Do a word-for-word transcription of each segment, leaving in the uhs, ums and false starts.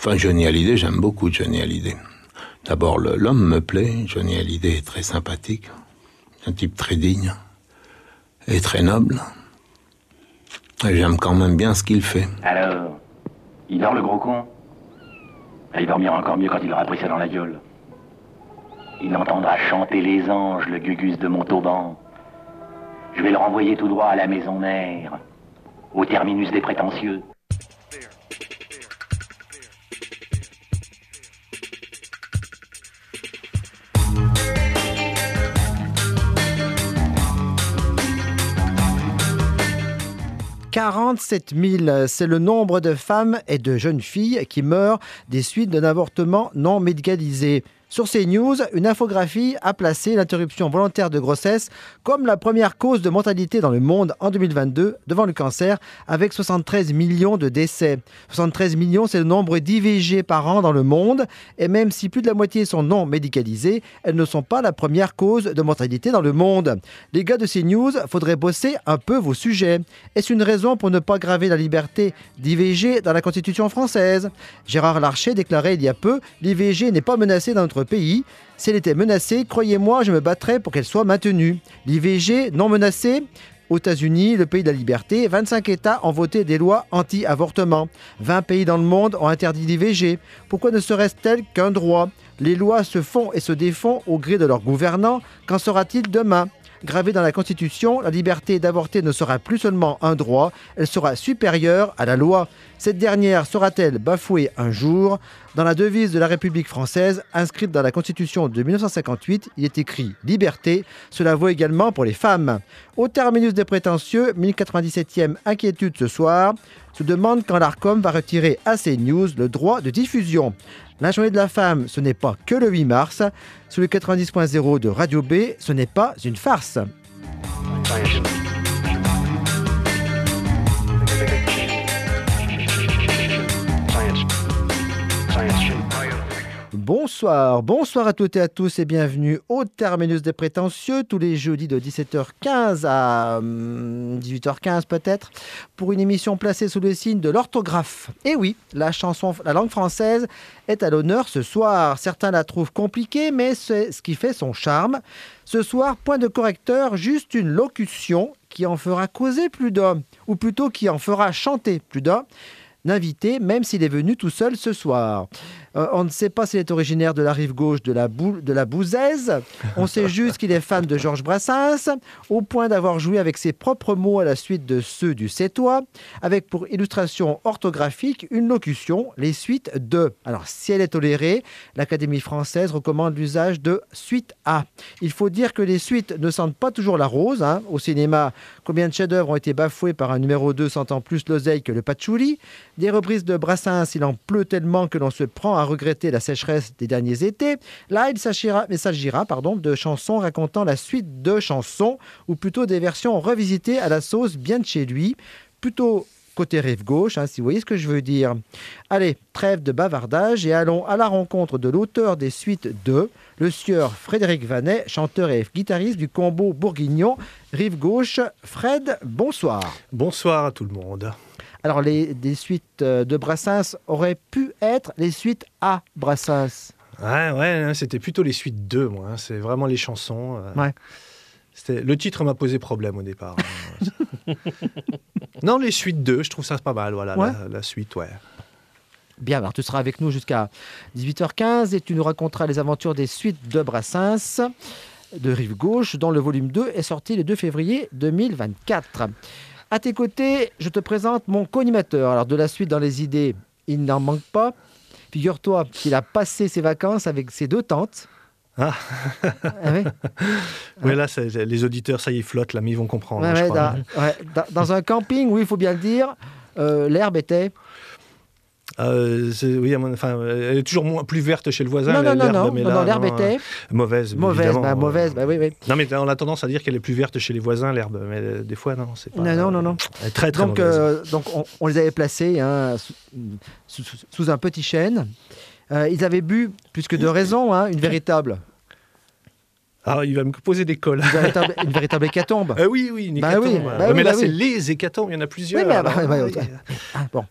Enfin, Johnny Hallyday, j'aime beaucoup Johnny Hallyday. D'abord, le, l'homme me plaît. Johnny Hallyday est très sympathique. Un type très digne et très noble. Et j'aime quand même bien ce qu'il fait. Alors, il dort le gros con? Il dormira encore mieux quand il aura pris ça dans la gueule. Il entendra chanter les anges, le gugus de Montauban. Je vais le renvoyer tout droit à la maison mère, au terminus des prétentieux. quarante-sept mille, c'est le nombre de femmes et de jeunes filles qui meurent des suites d'un avortement non médicalisé. Sur CNews, une infographie a placé l'interruption volontaire de grossesse comme la première cause de mortalité dans le monde en deux mille vingt-deux, devant le cancer, avec soixante-treize millions de décès. soixante-treize millions, c'est le nombre d'I V G par an dans le monde, et même si plus de la moitié sont non médicalisées, elles ne sont pas la première cause de mortalité dans le monde. Les gars de CNews, faudrait bosser un peu vos sujets. Est-ce une raison pour ne pas graver la liberté d'I V G dans la Constitution française? Gérard Larcher déclarait il y a peu « L'I V G n'est pas menacée dans notre pays. Si elle était menacée, croyez-moi, je me battrais pour qu'elle soit maintenue. L'I V G non menacée? Aux États-Unis, le pays de la liberté, vingt-cinq États ont voté des lois anti-avortement. vingt pays dans le monde ont interdit l'I V G. Pourquoi ne serait-ce qu'un droit? Les lois se font et se défont au gré de leurs gouvernants. Qu'en sera-t-il demain? Gravée dans la Constitution, la liberté d'avorter ne sera plus seulement un droit, elle sera supérieure à la loi. Cette dernière sera-t-elle bafouée un jour? Dans la devise de la République française, inscrite dans la Constitution de mille neuf cent cinquante-huit, il est écrit « Liberté ». Cela vaut également pour les femmes. Au terminus des prétentieux, mille quatre-vingt-dix-septième inquiétude ce soir, se demande quand l'Arcom va retirer à CNews le droit de diffusion. La journée de la femme, ce n'est pas que le huit mars. Sur le quatre-vingt-dix point zéro de Radio B, ce n'est pas une farce. Bonsoir, bonsoir à toutes et à tous et bienvenue au terminus des prétentieux tous les jeudis de dix-sept heures quinze à dix-huit heures quinze peut-être pour une émission placée sous le signe de l'orthographe. Et oui, la chanson, la langue française est à l'honneur ce soir. Certains la trouvent compliquée, mais c'est ce qui fait son charme. Ce soir, point de correcteur, juste une locution qui en fera causer plus d'un, ou plutôt qui en fera chanter plus d'un invité, même s'il est venu tout seul ce soir. Euh, on ne sait pas s'il est originaire de la rive gauche de la, Bou- de la Bouzaise. On sait juste qu'il est fan de Georges Brassens, au point d'avoir joué avec ses propres mots à la suite de ceux du Sétois, avec pour illustration orthographique une locution, les suites de. Alors, si elle est tolérée, l'Académie française recommande l'usage de suite à. Il faut dire que les suites ne sentent pas toujours la rose. Hein. Au cinéma, combien de chefs-d'œuvre ont été bafoués par un numéro deux sentant plus l'oseille que le patchouli? Des reprises de Brassens, il en pleut tellement que l'on se prend à regretter la sécheresse des derniers étés. Là, il s'agira, il s'agira pardon, de chansons racontant la suite de chansons, ou plutôt des versions revisitées à la sauce bien de chez lui, plutôt côté rive gauche, hein, si vous voyez ce que je veux dire. Allez, trêve de bavardage et allons à la rencontre de l'auteur des suites de, le sieur Frédéric Vanet, chanteur et guitariste du combo bourguignon rive gauche. Fred, bonsoir. Bonsoir à tout le monde. Alors, les, les suites de Brassens auraient pu être les suites à Brassens. Ouais, ouais, c'était plutôt les suites deux, moi. Hein. C'est vraiment les chansons. Euh, ouais. C'était... Le titre m'a posé problème au départ. Non, les suites deux, je trouve ça pas mal. Voilà, ouais. la, la suite, ouais. Bien, alors tu seras avec nous jusqu'à dix-huit heures quinze et tu nous raconteras les aventures des suites de Brassens de Rive Gauche, dont le volume deux est sorti le deux février deux mille vingt-quatre. À tes côtés, je te présente mon co-animateur. Alors, de la suite dans les idées, il n'en manque pas. Figure-toi qu'il a passé ses vacances avec ses deux tantes. Ah, ah oui, oui là, c'est, les auditeurs, ça y est, flottent, là, mais ils vont comprendre. Ouais, hein, je ouais, crois. Dans, ouais, dans, dans un camping, oui, il faut bien le dire, euh, l'herbe était... Euh, c'est, oui, enfin, elle est toujours moins, plus verte chez le voisin. Non, non, l'herbe, non, mais non, là, non, l'herbe non, était... Euh, mauvaise, Mauvaise, bah, euh, mauvaise, bah oui, oui. Non, mais on a tendance à dire qu'elle est plus verte chez les voisins, l'herbe. Mais euh, des fois, non, c'est pas... Non, non, non, non. Elle est très, très donc, mauvaise. Euh, donc, on, on les avait placés hein, sous, sous, sous un petit chêne. Euh, ils avaient bu, plus que de raison, hein, une véritable... Ah, il va me poser des cols. Une véritable, une véritable hécatombe. Euh, oui, oui, une bah hécatombe. oui, bah mais oui, là, bah c'est oui. les hécatombes, il y en a plusieurs. Oui, mais, alors, bah, bah, oui. ah, bon.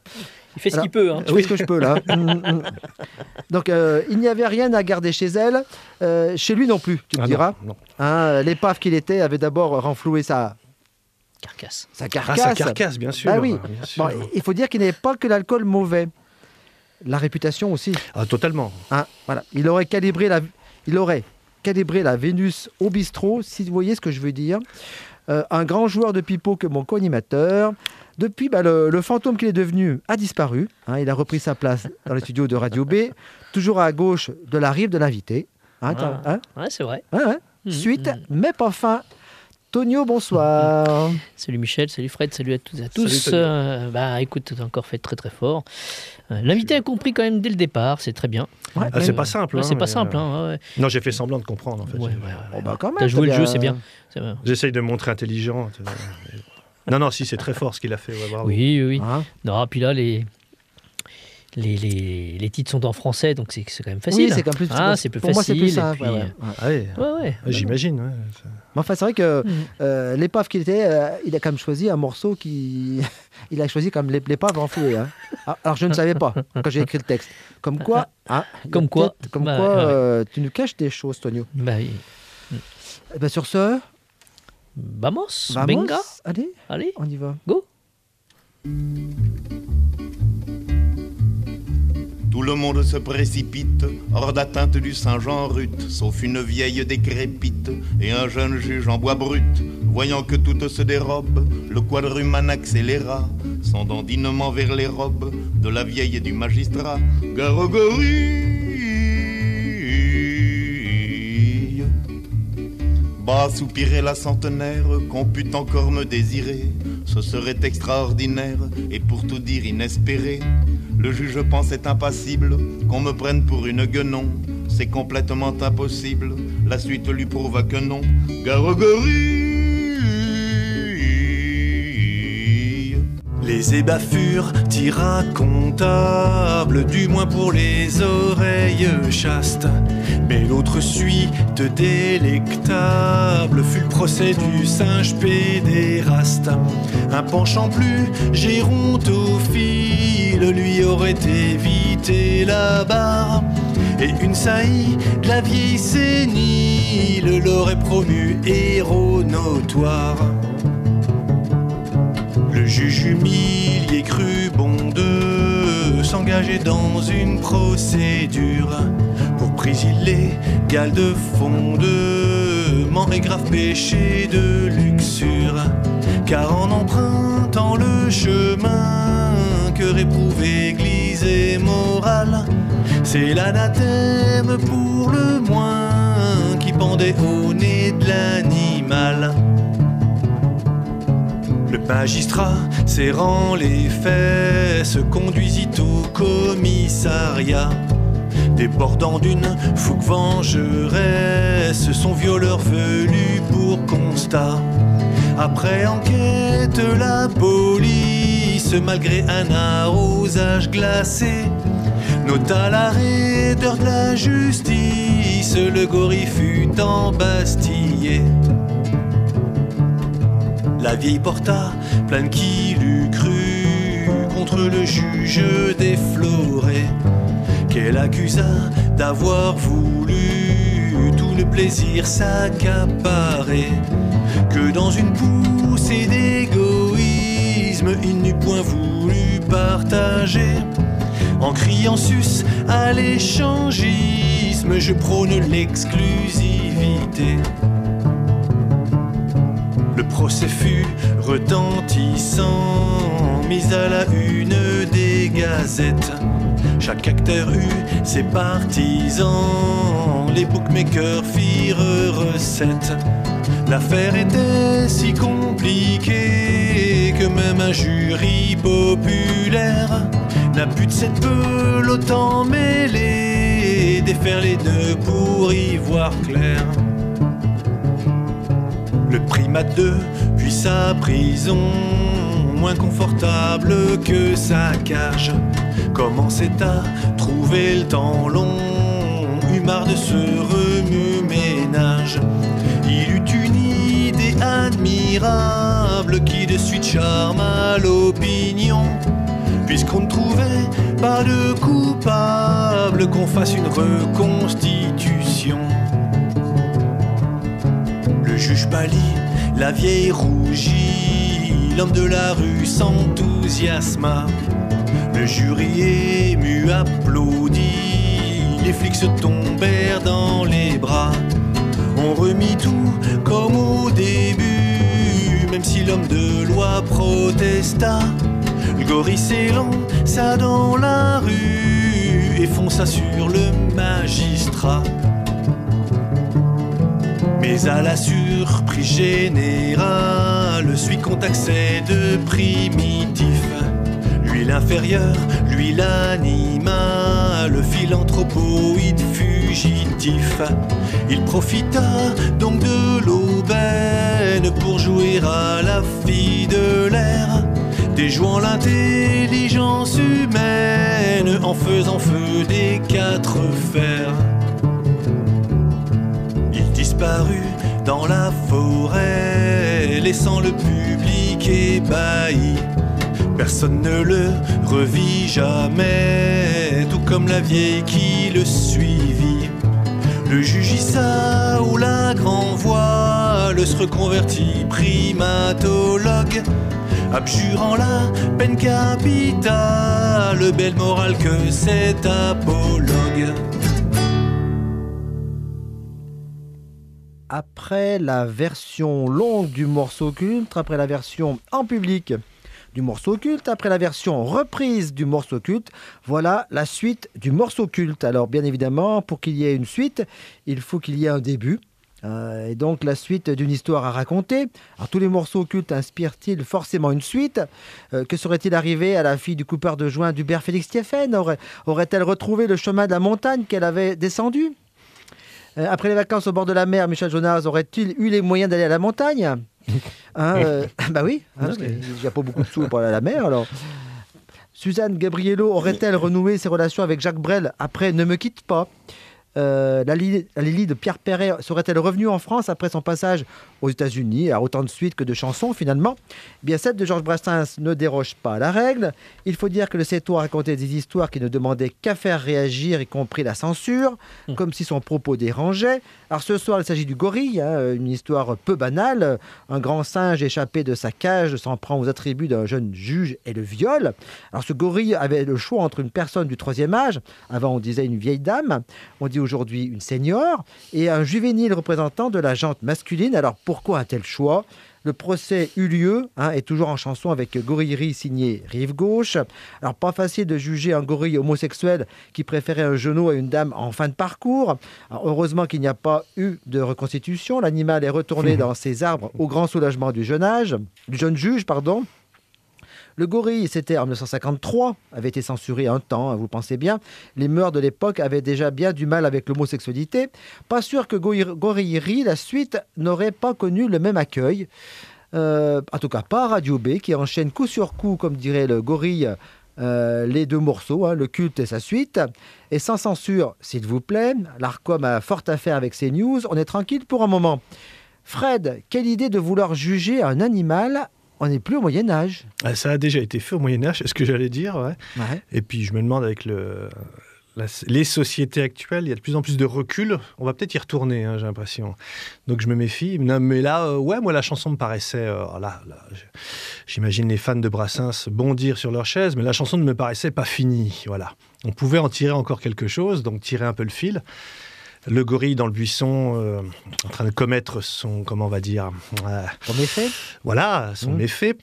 Il fait ce Alors, qu'il peut. Hein. Je fais ce que je peux là. Donc euh, il n'y avait rien à garder chez elle, euh, chez lui non plus, tu me Ah diras. non, non. Hein, l'épave qu'il était avait d'abord renfloué sa, Carcasse. sa Ah, carcasse. sa carcasse, bien sûr. Bah oui. bien sûr. Bon, il faut dire qu'il n'avait pas que l'alcool mauvais. La réputation aussi. Ah, totalement. Hein, voilà. Il aurait calibré la, il aurait calibré la Vénus au bistrot, si vous voyez ce que je veux dire. Euh, un grand joueur de pipeau que mon co-animateur. Depuis, bah, le, le fantôme qu'il est devenu a disparu. Hein, il a repris sa place dans les studios de Radio B, toujours à gauche de la rive de l'invité. Hein, Ah. hein, Ouais, c'est vrai. hein, hein. Mhm, Suite, mhm. mais pas fin. Tonio, bonsoir. Salut Michel, salut Fred, salut à toutes et à tous. Salut, Tonio. Euh, bah écoute, t'as encore fait très très fort. Euh, L'invité a compris quand même dès le départ, c'est très bien. Ouais, Ah, c'est Euh, pas simple. ouais, hein, c'est pas mais, simple. euh, Hein, ouais. Non, j'ai fait semblant de comprendre, en fait. Ouais, ouais, J'ai- ouais. Bon, bah, quand même, T'as joué le t'as jeu, bien- c'est bien. C'est vrai. J'essaye de me montrer intelligent. Non, non, si, c'est très fort ce qu'il a fait. Ouais, bravo. Oui, oui, oui. Hein. Non, puis là, les, les, les, les titres sont en français, donc c'est c'est quand même facile. Oui, c'est quand même plus, Ah, c'est plus pour moi, c'est facile. plus et simple. puis, ouais, ouais. Ah, ouais. Ouais, ouais. Ouais, J'imagine. Ouais. Mais enfin, c'est vrai que Mhm. euh, l'épave qu'il était, euh, il a quand même choisi un morceau qui. Il a choisi comme l'ép- l'épave enfouée. Hein. Ah, alors, je ne savais pas quand j'ai écrit le texte. Comme quoi. hein, il y a Comme quoi. peut-être- Comme Bah, quoi, ouais. euh, tu nous caches des choses, Tonio. Bah, oui. Eh ben, sur ce, Vamos, vamos. venga, Allez, allez, on y va. go. Tout le monde se précipite hors d'atteinte du Saint-Jean rut, sauf une vieille décrépite et un jeune juge en bois brut. Voyant que tout se dérobe, le quadrumane accéléra son dandinement vers les robes de la vieille et du magistrat. Garogorille, bas soupirait la centenaire, qu'on pût encore me désirer. Ce serait extraordinaire et pour tout dire inespéré. Le juge pensait impassible qu'on me prenne pour une guenon. C'est complètement impossible, la suite lui prouva que non. Garogorille. Les ébats furent irracontables, du moins pour les oreilles chastes. Mais l'autre suite délectable fut le procès du singe pédéraste. Un penchant plus gérontophile lui aurait évité la barre, et une saillie de la vieille sénile l'aurait promu héros notoire. Le juge humilié crut bon de s'engager dans une procédure pour prise illégale de fondement et grave péché de luxure. Car en empruntant le chemin que réprouve Église et morale, c'est l'anathème pour le moins qui pendait au nez de l'animal. Le magistrat, serrant les fesses, conduisit au commissariat. Débordant d'une fougue vengeresse, son violeur velu pour constat. Après enquête, la police, malgré un arrosage glacé, nota la raideur de la justice, le gorille fut embastillé. La vieille porta plainte qu'il eût cru contre le juge défloré, qu'elle accusa d'avoir voulu tout le plaisir s'accaparer, que dans une poussée d'égoïsme il n'eût point voulu partager. En criant sus à l'échangisme, je prône l'exclusivité. Le procès fut retentissant, mis à la une des gazettes. Chaque acteur eut ses partisans, les bookmakers firent recette. L'affaire était si compliquée que même un jury populaire n'a pu de cette pelote emmêlée défaire les nœuds pour y voir clair. Le primate depuis sa prison, moins confortable que sa cage, commençait à trouver le temps long, eut marre de ce remue-ménage. Il eut une idée admirable qui de suite charma l'opinion. puisqu'on ne trouvait pas de coupable, qu'on fasse une reconstitution. Le juge pâlit, la vieille rougit, l'homme de la rue s'enthousiasma. Le jury ému applaudit, les flics se tombèrent dans les bras. On remit tout comme au début, même si l'homme de loi protesta. Le gorille s'élança dans la rue et fonça sur le magistrat. Mais à la surprise générale, celui qu'on taxait de primitif, lui l'inférieur, lui l'animal, philanthropoïde fugitif. Il profita donc de l'aubaine pour jouer à la fille de l'air, déjouant l'intelligence humaine en faisant feu des quatre fers. Il disparut dans la forêt, laissant le public ébahi. Personne ne le revit jamais, tout comme la vieille qui le suivit. Le juge issa au la grand voile, se reconvertit primatologue, abjurant la peine capitale, belle morale que cet apologue. Après la version longue du morceau culte, après la version en public du morceau culte, après la version reprise du morceau culte, voilà la suite du morceau culte. Alors bien évidemment, pour qu'il y ait une suite, il faut qu'il y ait un début. Euh, et donc la suite d'une histoire à raconter. Alors tous les morceaux cultes inspirent-ils forcément une suite? euh, Que serait-il arrivé à la fille du coupeur de joint d'Hubert Félix Thieffen? Aurait, Aurait-elle retrouvé le chemin de la montagne qu'elle avait descendu? euh, Après les vacances au bord de la mer, Michel Jonas aurait-il eu les moyens d'aller à la montagne? Hein, euh, bah oui, hein, il n'y a pas beaucoup de sous pour aller à la mer alors. Suzanne Gabriello aurait-elle renoué ses relations avec Jacques Brel après Ne me quitte pas? Euh, la, Lily, la Lily de Pierre Perret serait-elle revenue en France après son passage aux États-Unis, à autant de suites que de chansons finalement? Eh bien, celle de Georges Brassens ne déroge pas à la règle. Il faut dire que le Céto racontait des histoires qui ne demandaient qu'à faire réagir, y compris la censure, mmh. comme si son propos dérangeait. Alors ce soir, il s'agit du gorille, hein, une histoire peu banale. Un grand singe échappé de sa cage s'en prend aux attributs d'un jeune juge et le viol. Alors ce gorille avait le choix entre une personne du troisième âge, avant on disait une vieille dame, on dit aujourd'hui une senior, et un juvénile représentant de la gente masculine. Alors pourquoi un tel choix? Le procès eut lieu, hein, est toujours en chanson avec Gorillerie signé Rive Gauche. Alors pas facile de juger un gorille homosexuel qui préférait un genou à une dame en fin de parcours. Alors, heureusement qu'il n'y a pas eu de reconstitution. L'animal est retourné dans ses arbres au grand soulagement du jeune âge, du jeune juge, pardon. Le gorille, c'était en mille neuf cent cinquante-trois, avait été censuré un temps, hein, vous pensez bien. Les mœurs de l'époque avaient déjà bien du mal avec l'homosexualité. Pas sûr que Gorillerie, la suite, n'aurait pas connu le même accueil. Euh, en tout cas, pas Radio B, qui enchaîne coup sur coup, comme dirait le gorille, euh, les deux morceaux, hein, le culte et sa suite. Et sans censure, s'il vous plaît. L'Arcom a fort à faire avec ses news. On est tranquille pour un moment. Fred, quelle idée de vouloir juger un animal? On n'est plus au Moyen-Âge. Ah, ça a déjà été fait au Moyen-Âge, c'est ce que j'allais dire. Ouais. Ouais. Et puis je me demande, avec le, la, les sociétés actuelles, il y a de plus en plus de recul. On va peut-être y retourner, hein, j'ai l'impression. Donc je me méfie. Non, mais là, euh, ouais, moi, la chanson me paraissait... Euh, là, là, j'imagine les fans de Brassens bondir sur leur chaise, mais la chanson ne me paraissait pas finie. Voilà. On pouvait en tirer encore quelque chose, donc tirer un peu le fil. Le gorille dans le buisson, euh, en train de commettre son, comment on va dire... Euh, son méfait. Voilà, son mmh. méfait.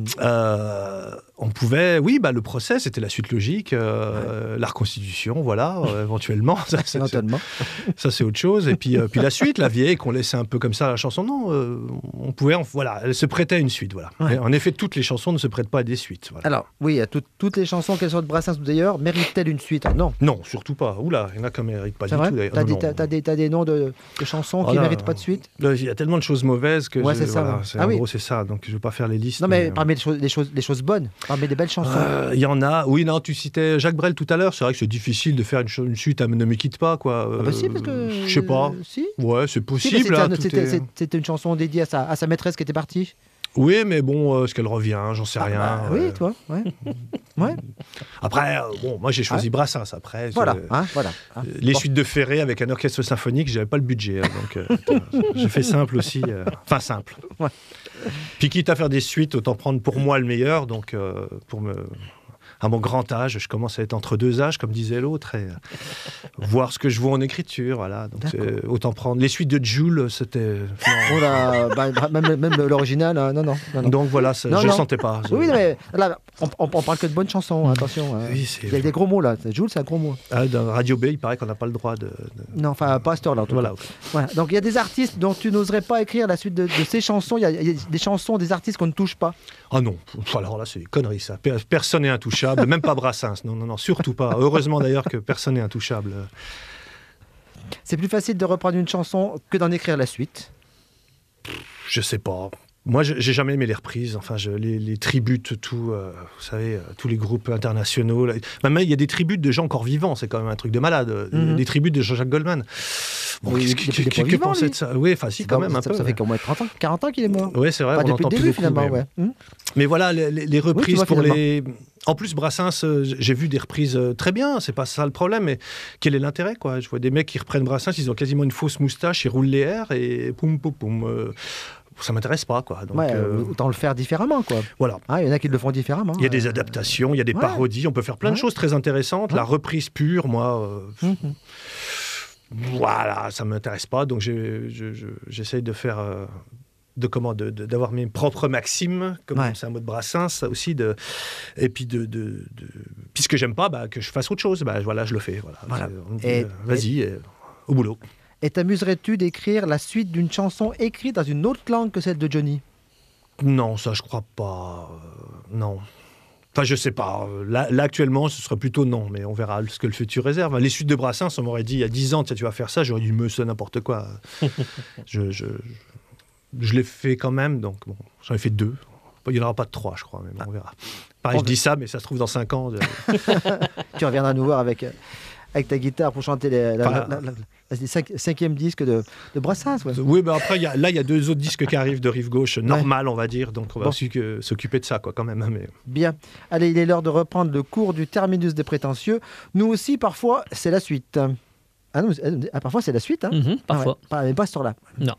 Euh, on pouvait, oui, bah, le procès, c'était la suite logique, euh, ouais. la reconstitution, voilà, euh, éventuellement. Ça, c'est, ça, c'est autre chose. Et puis, euh, puis la suite, la vieille, qu'on laissait un peu comme ça la chanson, non, euh, on pouvait, voilà, elle se prêtait à une suite, voilà. Ouais. En effet, toutes les chansons ne se prêtent pas à des suites. Voilà. Alors, oui, tout, toutes les chansons, qu'elles soient de Brassens ou d'ailleurs, méritent-elles une suite? Non. Non, surtout pas. Oula, il y en a qui ne méritent pas c'est du vrai tout. T'as, non, des, non. T'as, t'as, des, t'as des noms de, de chansons voilà. qui ne méritent pas de suite? Il y a tellement de choses mauvaises que ouais, je, c'est ça. voilà, c'est, ah, en oui. gros, c'est ça. Donc, je ne vais pas faire les listes. Non, mais, mais parmi les choses, les choses, les choses bonnes, parmi les belles chansons. Il euh, y en a. Oui, non, tu citais Jacques Brel tout à l'heure. C'est vrai que c'est difficile de faire une, ch- une suite à Ne me quitte pas, quoi. Euh, ah bah si, parce que... Je sais pas. Si. Ouais, c'est possible. Si, c'était, là, un, c'était, est... c'était une chanson dédiée à sa, à sa maîtresse qui était partie. Oui, mais bon, euh, est-ce qu'elle revient, j'en sais Ah, rien. bah, euh. Oui, toi, ouais. ouais. Après, euh, bon, moi j'ai choisi Ouais. Brassens. Après, Voilà, c'est- hein, voilà. hein. les Bon. suites de Ferré avec un orchestre symphonique, j'avais pas le budget. hein, donc, euh, attends, j'ai fait simple aussi. euh, Enfin, simple. Ouais. Puis quitte à faire des suites, autant prendre pour moi le meilleur. Donc, euh, pour me... à mon grand âge, je commence à être entre deux âges, comme disait l'autre, et euh, voir ce que je vois en écriture. Voilà. Donc, D'accord. c'est- autant prendre. Les suites de Joule, c'était. Oh là, bah, bah, même, même l'original, hein, non, non. non, non. Donc voilà, ça- Non, je ne non. sentais pas. Oui, oui, mais là, on, on, on parle que de bonnes chansons, hein, attention. hein. Oui, c'est- Il y a des gros mots là. Jules, c'est un gros mot. Ah, dans Radio B, il paraît qu'on n'a pas le droit de. de- Non, enfin, pas à cette heure-là. en tout Voilà. cas. Voilà. Donc, il y a des artistes dont tu n'oserais pas écrire la suite de, de ces chansons. Il y, a, il y a des chansons, des artistes qu'on ne touche pas. Ah non, Pff, alors là, c'est des conneries, ça. Per- Personne n'est intouchable, même pas Brassens. Non, non, non, surtout pas. Heureusement d'ailleurs que personne n'est intouchable. C'est plus facile de reprendre une chanson que d'en écrire la suite. Je sais pas. Moi, je- j'ai jamais aimé les reprises. Enfin, je, les, les tributes, tout, euh, vous savez, euh, tous les groupes internationaux. Là. Même il y a des tributes de gens encore vivants. C'est quand même un truc de malade. Des- Mhm. Des tributes de Jean-Jacques Goldman. Bon, Oui, qu'est-ce il- que- il est que- pas que vivant, pensez lui. de ça? Oui, enfin, si, quand Ça- même un ça, peu. ça ouais. fait qu'au moins trente ans, quarante ans qu'il est mort. Oui, c'est vrai, Pas on depuis l'entend le plus début, beaucoup, finalement. mais- Ouais. Hum. Mais voilà, les, les- les reprises vois, pour finalement. les. En plus, Brassens, euh, j'ai vu des reprises euh, très bien, c'est pas ça le problème, mais quel est l'intérêt, quoi? Je vois des mecs qui reprennent Brassens, ils ont quasiment une fausse moustache, ils roulent les airs et poum, poum, poum. euh, ça m'intéresse pas, quoi. Donc, Ouais, euh, autant le faire différemment, quoi. voilà. Hein, il y en a qui le font différemment. Il y a des euh, adaptations, il y a des ouais. parodies, on peut faire plein de Ouais. choses très intéressantes. La reprise pure, moi, euh, hum, hum. voilà, ça m'intéresse pas. Donc j'ai- je- je- j'essaye de faire. euh, de comment de- de- d'avoir mes propres maximes, comme Ouais. c'est un mot de Brassens, ça aussi, de, et puis de, de, de puisque j'aime pas, bah, que je fasse autre chose, bah, voilà, je le fais. Voilà. Voilà. C'est- on me dit, Et- euh, vas-y, euh, au boulot. Et t'amuserais-tu d'écrire la suite d'une chanson écrite dans une autre langue que celle de Johnny? Non, ça, je crois pas. euh, non. Enfin, je sais pas. euh, Là, là, actuellement, ce serait plutôt non, mais on verra ce que le futur réserve. Les suites de Brassens, on m'aurait dit il y a dix ans, tiens, tu vas faire ça, j'aurais dit, me c'est n'importe quoi. je, je, je l'ai fait quand même, donc bon, j'en ai fait deux. Il n'y en aura pas de trois, je crois, mais bon, on verra. Pareil, On je dis ça, mais ça se trouve dans cinq ans. euh, Tu reviendras nous voir avec, euh, avec ta guitare pour chanter les, la, Enfin, la- la- la- les cinq- cinquième disque de, de Brassens. Ouais. Oui, mais après, il y a- là, il y a deux autres disques qui arrivent de Rive Gauche, normal, on va dire, donc on va Bon. aussi que- s'occuper de ça, quoi, quand même. hein, Mais... Bien. Allez, il est l'heure de reprendre le cours du terminus des prétentieux. Nous aussi, parfois, c'est la suite. Ah non, mais- ah, parfois, c'est la suite. Hein. Mhm, parfois. Ah ouais, pas, mais pas ce temps-là. Non.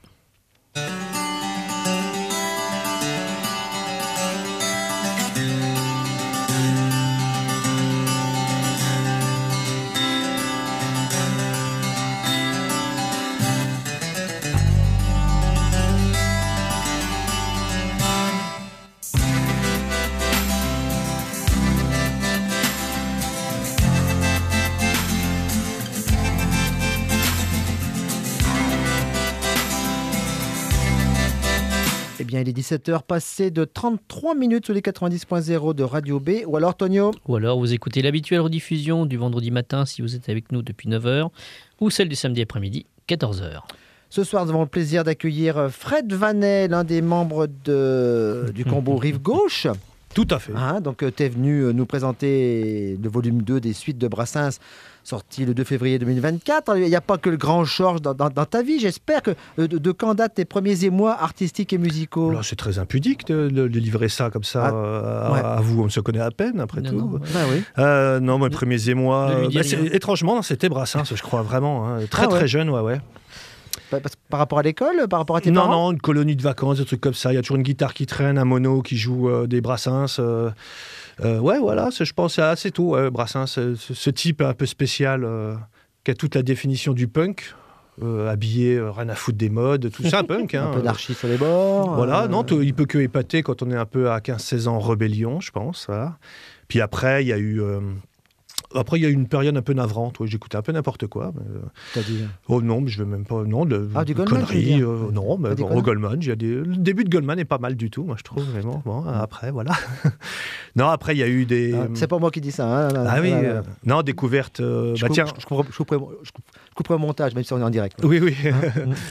Eh bien, il est dix-sept heures passées de trente-trois minutes sur les quatre-vingt-dix point zéro de Radio B. Ou alors, Tonio? Ou alors vous écoutez l'habituelle rediffusion du vendredi matin si vous êtes avec nous depuis neuf heures, ou celle du samedi après-midi, quatorze heures. Ce soir, nous avons le plaisir d'accueillir Fred Vanet, l'un des membres de, du combo Rive Gauche. Tout à fait. Hein, donc, tu es venu euh, nous présenter le volume deux des suites de Brassens, sorti le deux février deux mille vingt-quatre. Il n'y a pas que le grand Georges dans, dans- dans ta vie. J'espère que euh, de, de quand datent tes premiers émois artistiques et musicaux? Là, c'est très impudique de, de- de livrer ça comme ça Ah, euh, à, ouais. à vous. On se connaît à peine, après Non, tout. non. Ah oui. Euh, non, mes premiers émois. ne lui euh, dis bah, c'est- rien. étrangement, c'était Brassens, je crois vraiment. hein. Très Ah ouais. très jeune, ouais, ouais. Par, parce- par rapport à l'école, par rapport à tes Non, parents? non, une colonie de vacances, des trucs comme ça. Il y a toujours une guitare qui traîne, un mono qui joue euh, des Brassens. euh, euh, ouais, voilà, c'est- je pense assez tôt, ouais, Brassens, ce, ce- ce type un peu spécial euh, qui a toute la définition du punk, euh, habillé, euh, rien à foutre des modes, tout ça, punk. Hein, Un peu euh, d'archi sur les bords. Voilà, euh, non, t- il peut que épater quand on est un peu à quinze seize ans en rébellion, je pense. Voilà. Puis après, il y a eu. euh, Après, il y a eu une période un peu navrante où j'écoutais un peu n'importe quoi. mais, euh, t'as dit. Oh non, mais je veux même pas. Non, de, Ah, du de Goldman, tu veux conneries. dire euh, non, mais Ah, des bon, conneries. au Goldman, il y a des... le début de Goldman est pas mal du tout, moi je trouve vraiment. Bon, après, voilà. non, après, il y a eu des. Ah, c'est pas moi qui dis ça. Hein, là, Ah oui, là, là. euh, non, découverte. euh, Je, bah coupe- tiens. je, couperai, je couperai- je coupe- je couperai au montage, même si on est en direct. Oui, oui. Hein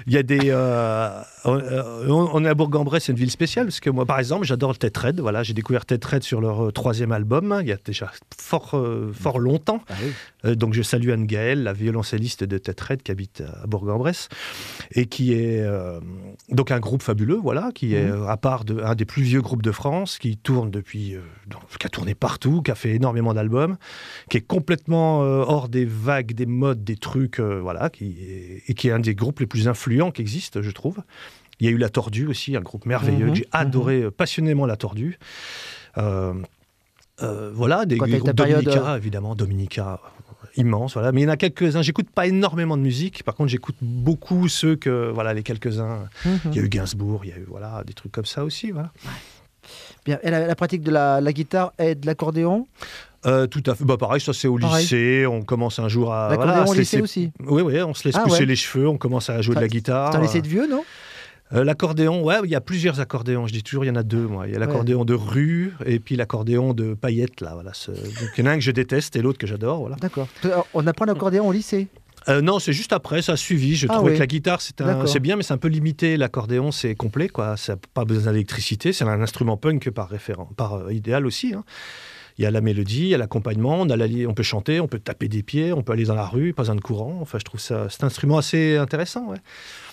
Il y a des... Euh, on, on est à Bourg-en-Bresse, c'est une ville spéciale, parce que moi, par exemple, j'adore le Tête Red. Voilà, j'ai découvert Tête Red sur leur euh, troisième album, il y a déjà fort, euh, fort longtemps. Ah oui. euh, donc je salue Anne Gaëlle, la violoncelliste de Tête Red, qui habite à Bourg-en-Bresse, et qui est euh, donc un groupe fabuleux, voilà, qui est, mmh. à part de, un des plus vieux groupes de France, qui tourne depuis... Euh, qui a tourné partout, qui a fait énormément d'albums, qui est complètement euh, hors des vagues, des modes, des trucs, euh, voilà, qui est, et qui est un des groupes les plus influents qui existent, je trouve. Il y a eu La Tordue aussi, un groupe merveilleux, mmh, que j'ai adoré mmh. passionnément La Tordue. Euh, euh, voilà, des, des groupes Dominica, période... évidemment, Dominica, immense, voilà. Mais il y en a quelques-uns, j'écoute pas énormément de musique, par contre j'écoute beaucoup ceux que, voilà, les quelques-uns, mmh. il y a eu Gainsbourg, il y a eu, voilà, des trucs comme ça aussi, voilà. Bien. Et la, la pratique de la, la guitare et de l'accordéon euh, Tout à fait. Bah, pareil, ça c'est au pareil. lycée. On commence un jour à. L'accordéon voilà, au lycée aussi. Oui, oui, on se laisse ah, pousser ouais. les cheveux, on commence à jouer enfin, de la guitare. C'est un lycée de vieux, non euh, L'accordéon, ouais, il y a plusieurs accordéons. Je dis toujours, il y en a deux, moi. Il y a l'accordéon ouais. de rue et puis l'accordéon de paillettes, là. Voilà. Ce... Donc, il y en a un que je déteste et l'autre que j'adore. Voilà. D'accord. Alors, on apprend l'accordéon au lycée Euh, non, c'est juste après, ça a suivi. Je ah trouvais oui. que la guitare, c'est, un, c'est bien, mais c'est un peu limité. L'accordéon, c'est complet, quoi. Ça n'a pas besoin d'électricité. C'est un instrument punk par, référent, par euh, idéal aussi. Hein. Il y a la mélodie, il y a l'accompagnement, on, a la, on peut chanter, on peut taper des pieds, on peut aller dans la rue, pas besoin de courant. Enfin, je trouve ça, c'est un instrument assez intéressant. Ouais.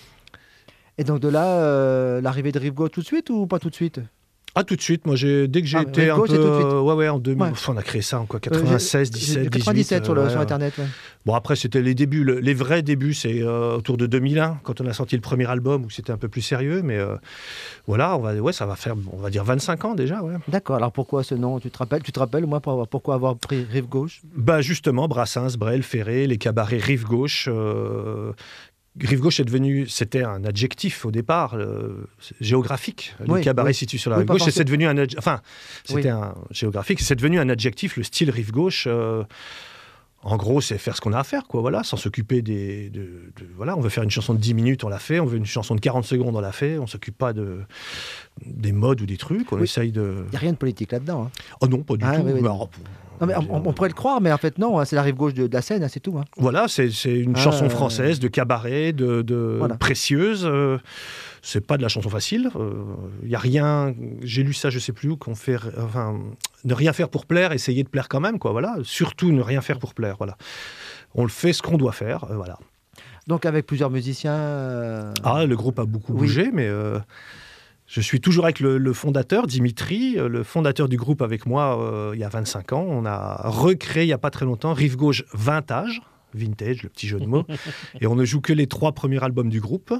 Et donc de là, euh, l'arrivée de Rive Gauche tout de suite ou pas tout de suite ? Ah, tout de suite. Moi, j'ai, dès que j'ai ah, été un peu... Tout de suite. Ouais, ouais, en deux mille... Ouais. Enfin, on a créé ça en quoi quatre-vingt-seize, euh, dix-sept, quatre-vingt-dix-sept sur, le, ouais, sur Internet, ouais. Bon, après, c'était les débuts. Le, les vrais débuts, c'est euh, autour de deux mille un, quand on a sorti le premier album, où c'était un peu plus sérieux. Mais euh, voilà, on va, ouais, ça va faire, on va dire, vingt-cinq ans déjà, ouais. D'accord. Alors, pourquoi ce nom ? Tu te rappelles, tu te rappelles moi, pourquoi avoir pris Rive Gauche ? Bah, justement, Brassens, Brel, Ferré, les cabarets Rive Gauche... Euh, Rive Gauche est devenu, c'était un adjectif au départ, euh, géographique. Le oui, cabaret oui. situé sur la oui, rive gauche, et c'est devenu un, adj... enfin, c'était oui. un géographique, c'est devenu un adjectif. Le style Rive Gauche, euh, en gros, c'est faire ce qu'on a à faire, quoi. Voilà, sans s'occuper des, de, de, voilà, on veut faire une chanson de dix minutes, on l'a fait. On veut une chanson de quarante secondes, on l'a fait. On s'occupe pas de des modes ou des trucs. On oui. essaye de. Il y a rien de politique là-dedans. Hein. Oh non, pas du ah, tout. Oui, oui, non. Non, mais on, on pourrait le croire, mais en fait, non, c'est la rive gauche de, de la Seine, c'est tout. Hein. Voilà, c'est, c'est une ah, chanson française de cabaret, de, de voilà. précieuse. Euh, c'est pas de la chanson facile. Il euh, y a rien. J'ai lu ça, je sais plus où, qu'on fait. Enfin, ne rien faire pour plaire, essayer de plaire quand même, quoi. Voilà. Surtout ne rien faire pour plaire. Voilà. On le fait ce qu'on doit faire. Euh, voilà. Donc avec plusieurs musiciens. Euh... Ah, le groupe a beaucoup oui. bougé, mais. Euh, Je suis toujours avec le, le fondateur, Dimitri, le fondateur du groupe avec moi euh, il y a vingt-cinq ans. On a recréé il n'y a pas très longtemps Rive Gauche Vintage, vintage, le petit jeu de mots. Et on ne joue que les trois premiers albums du groupe.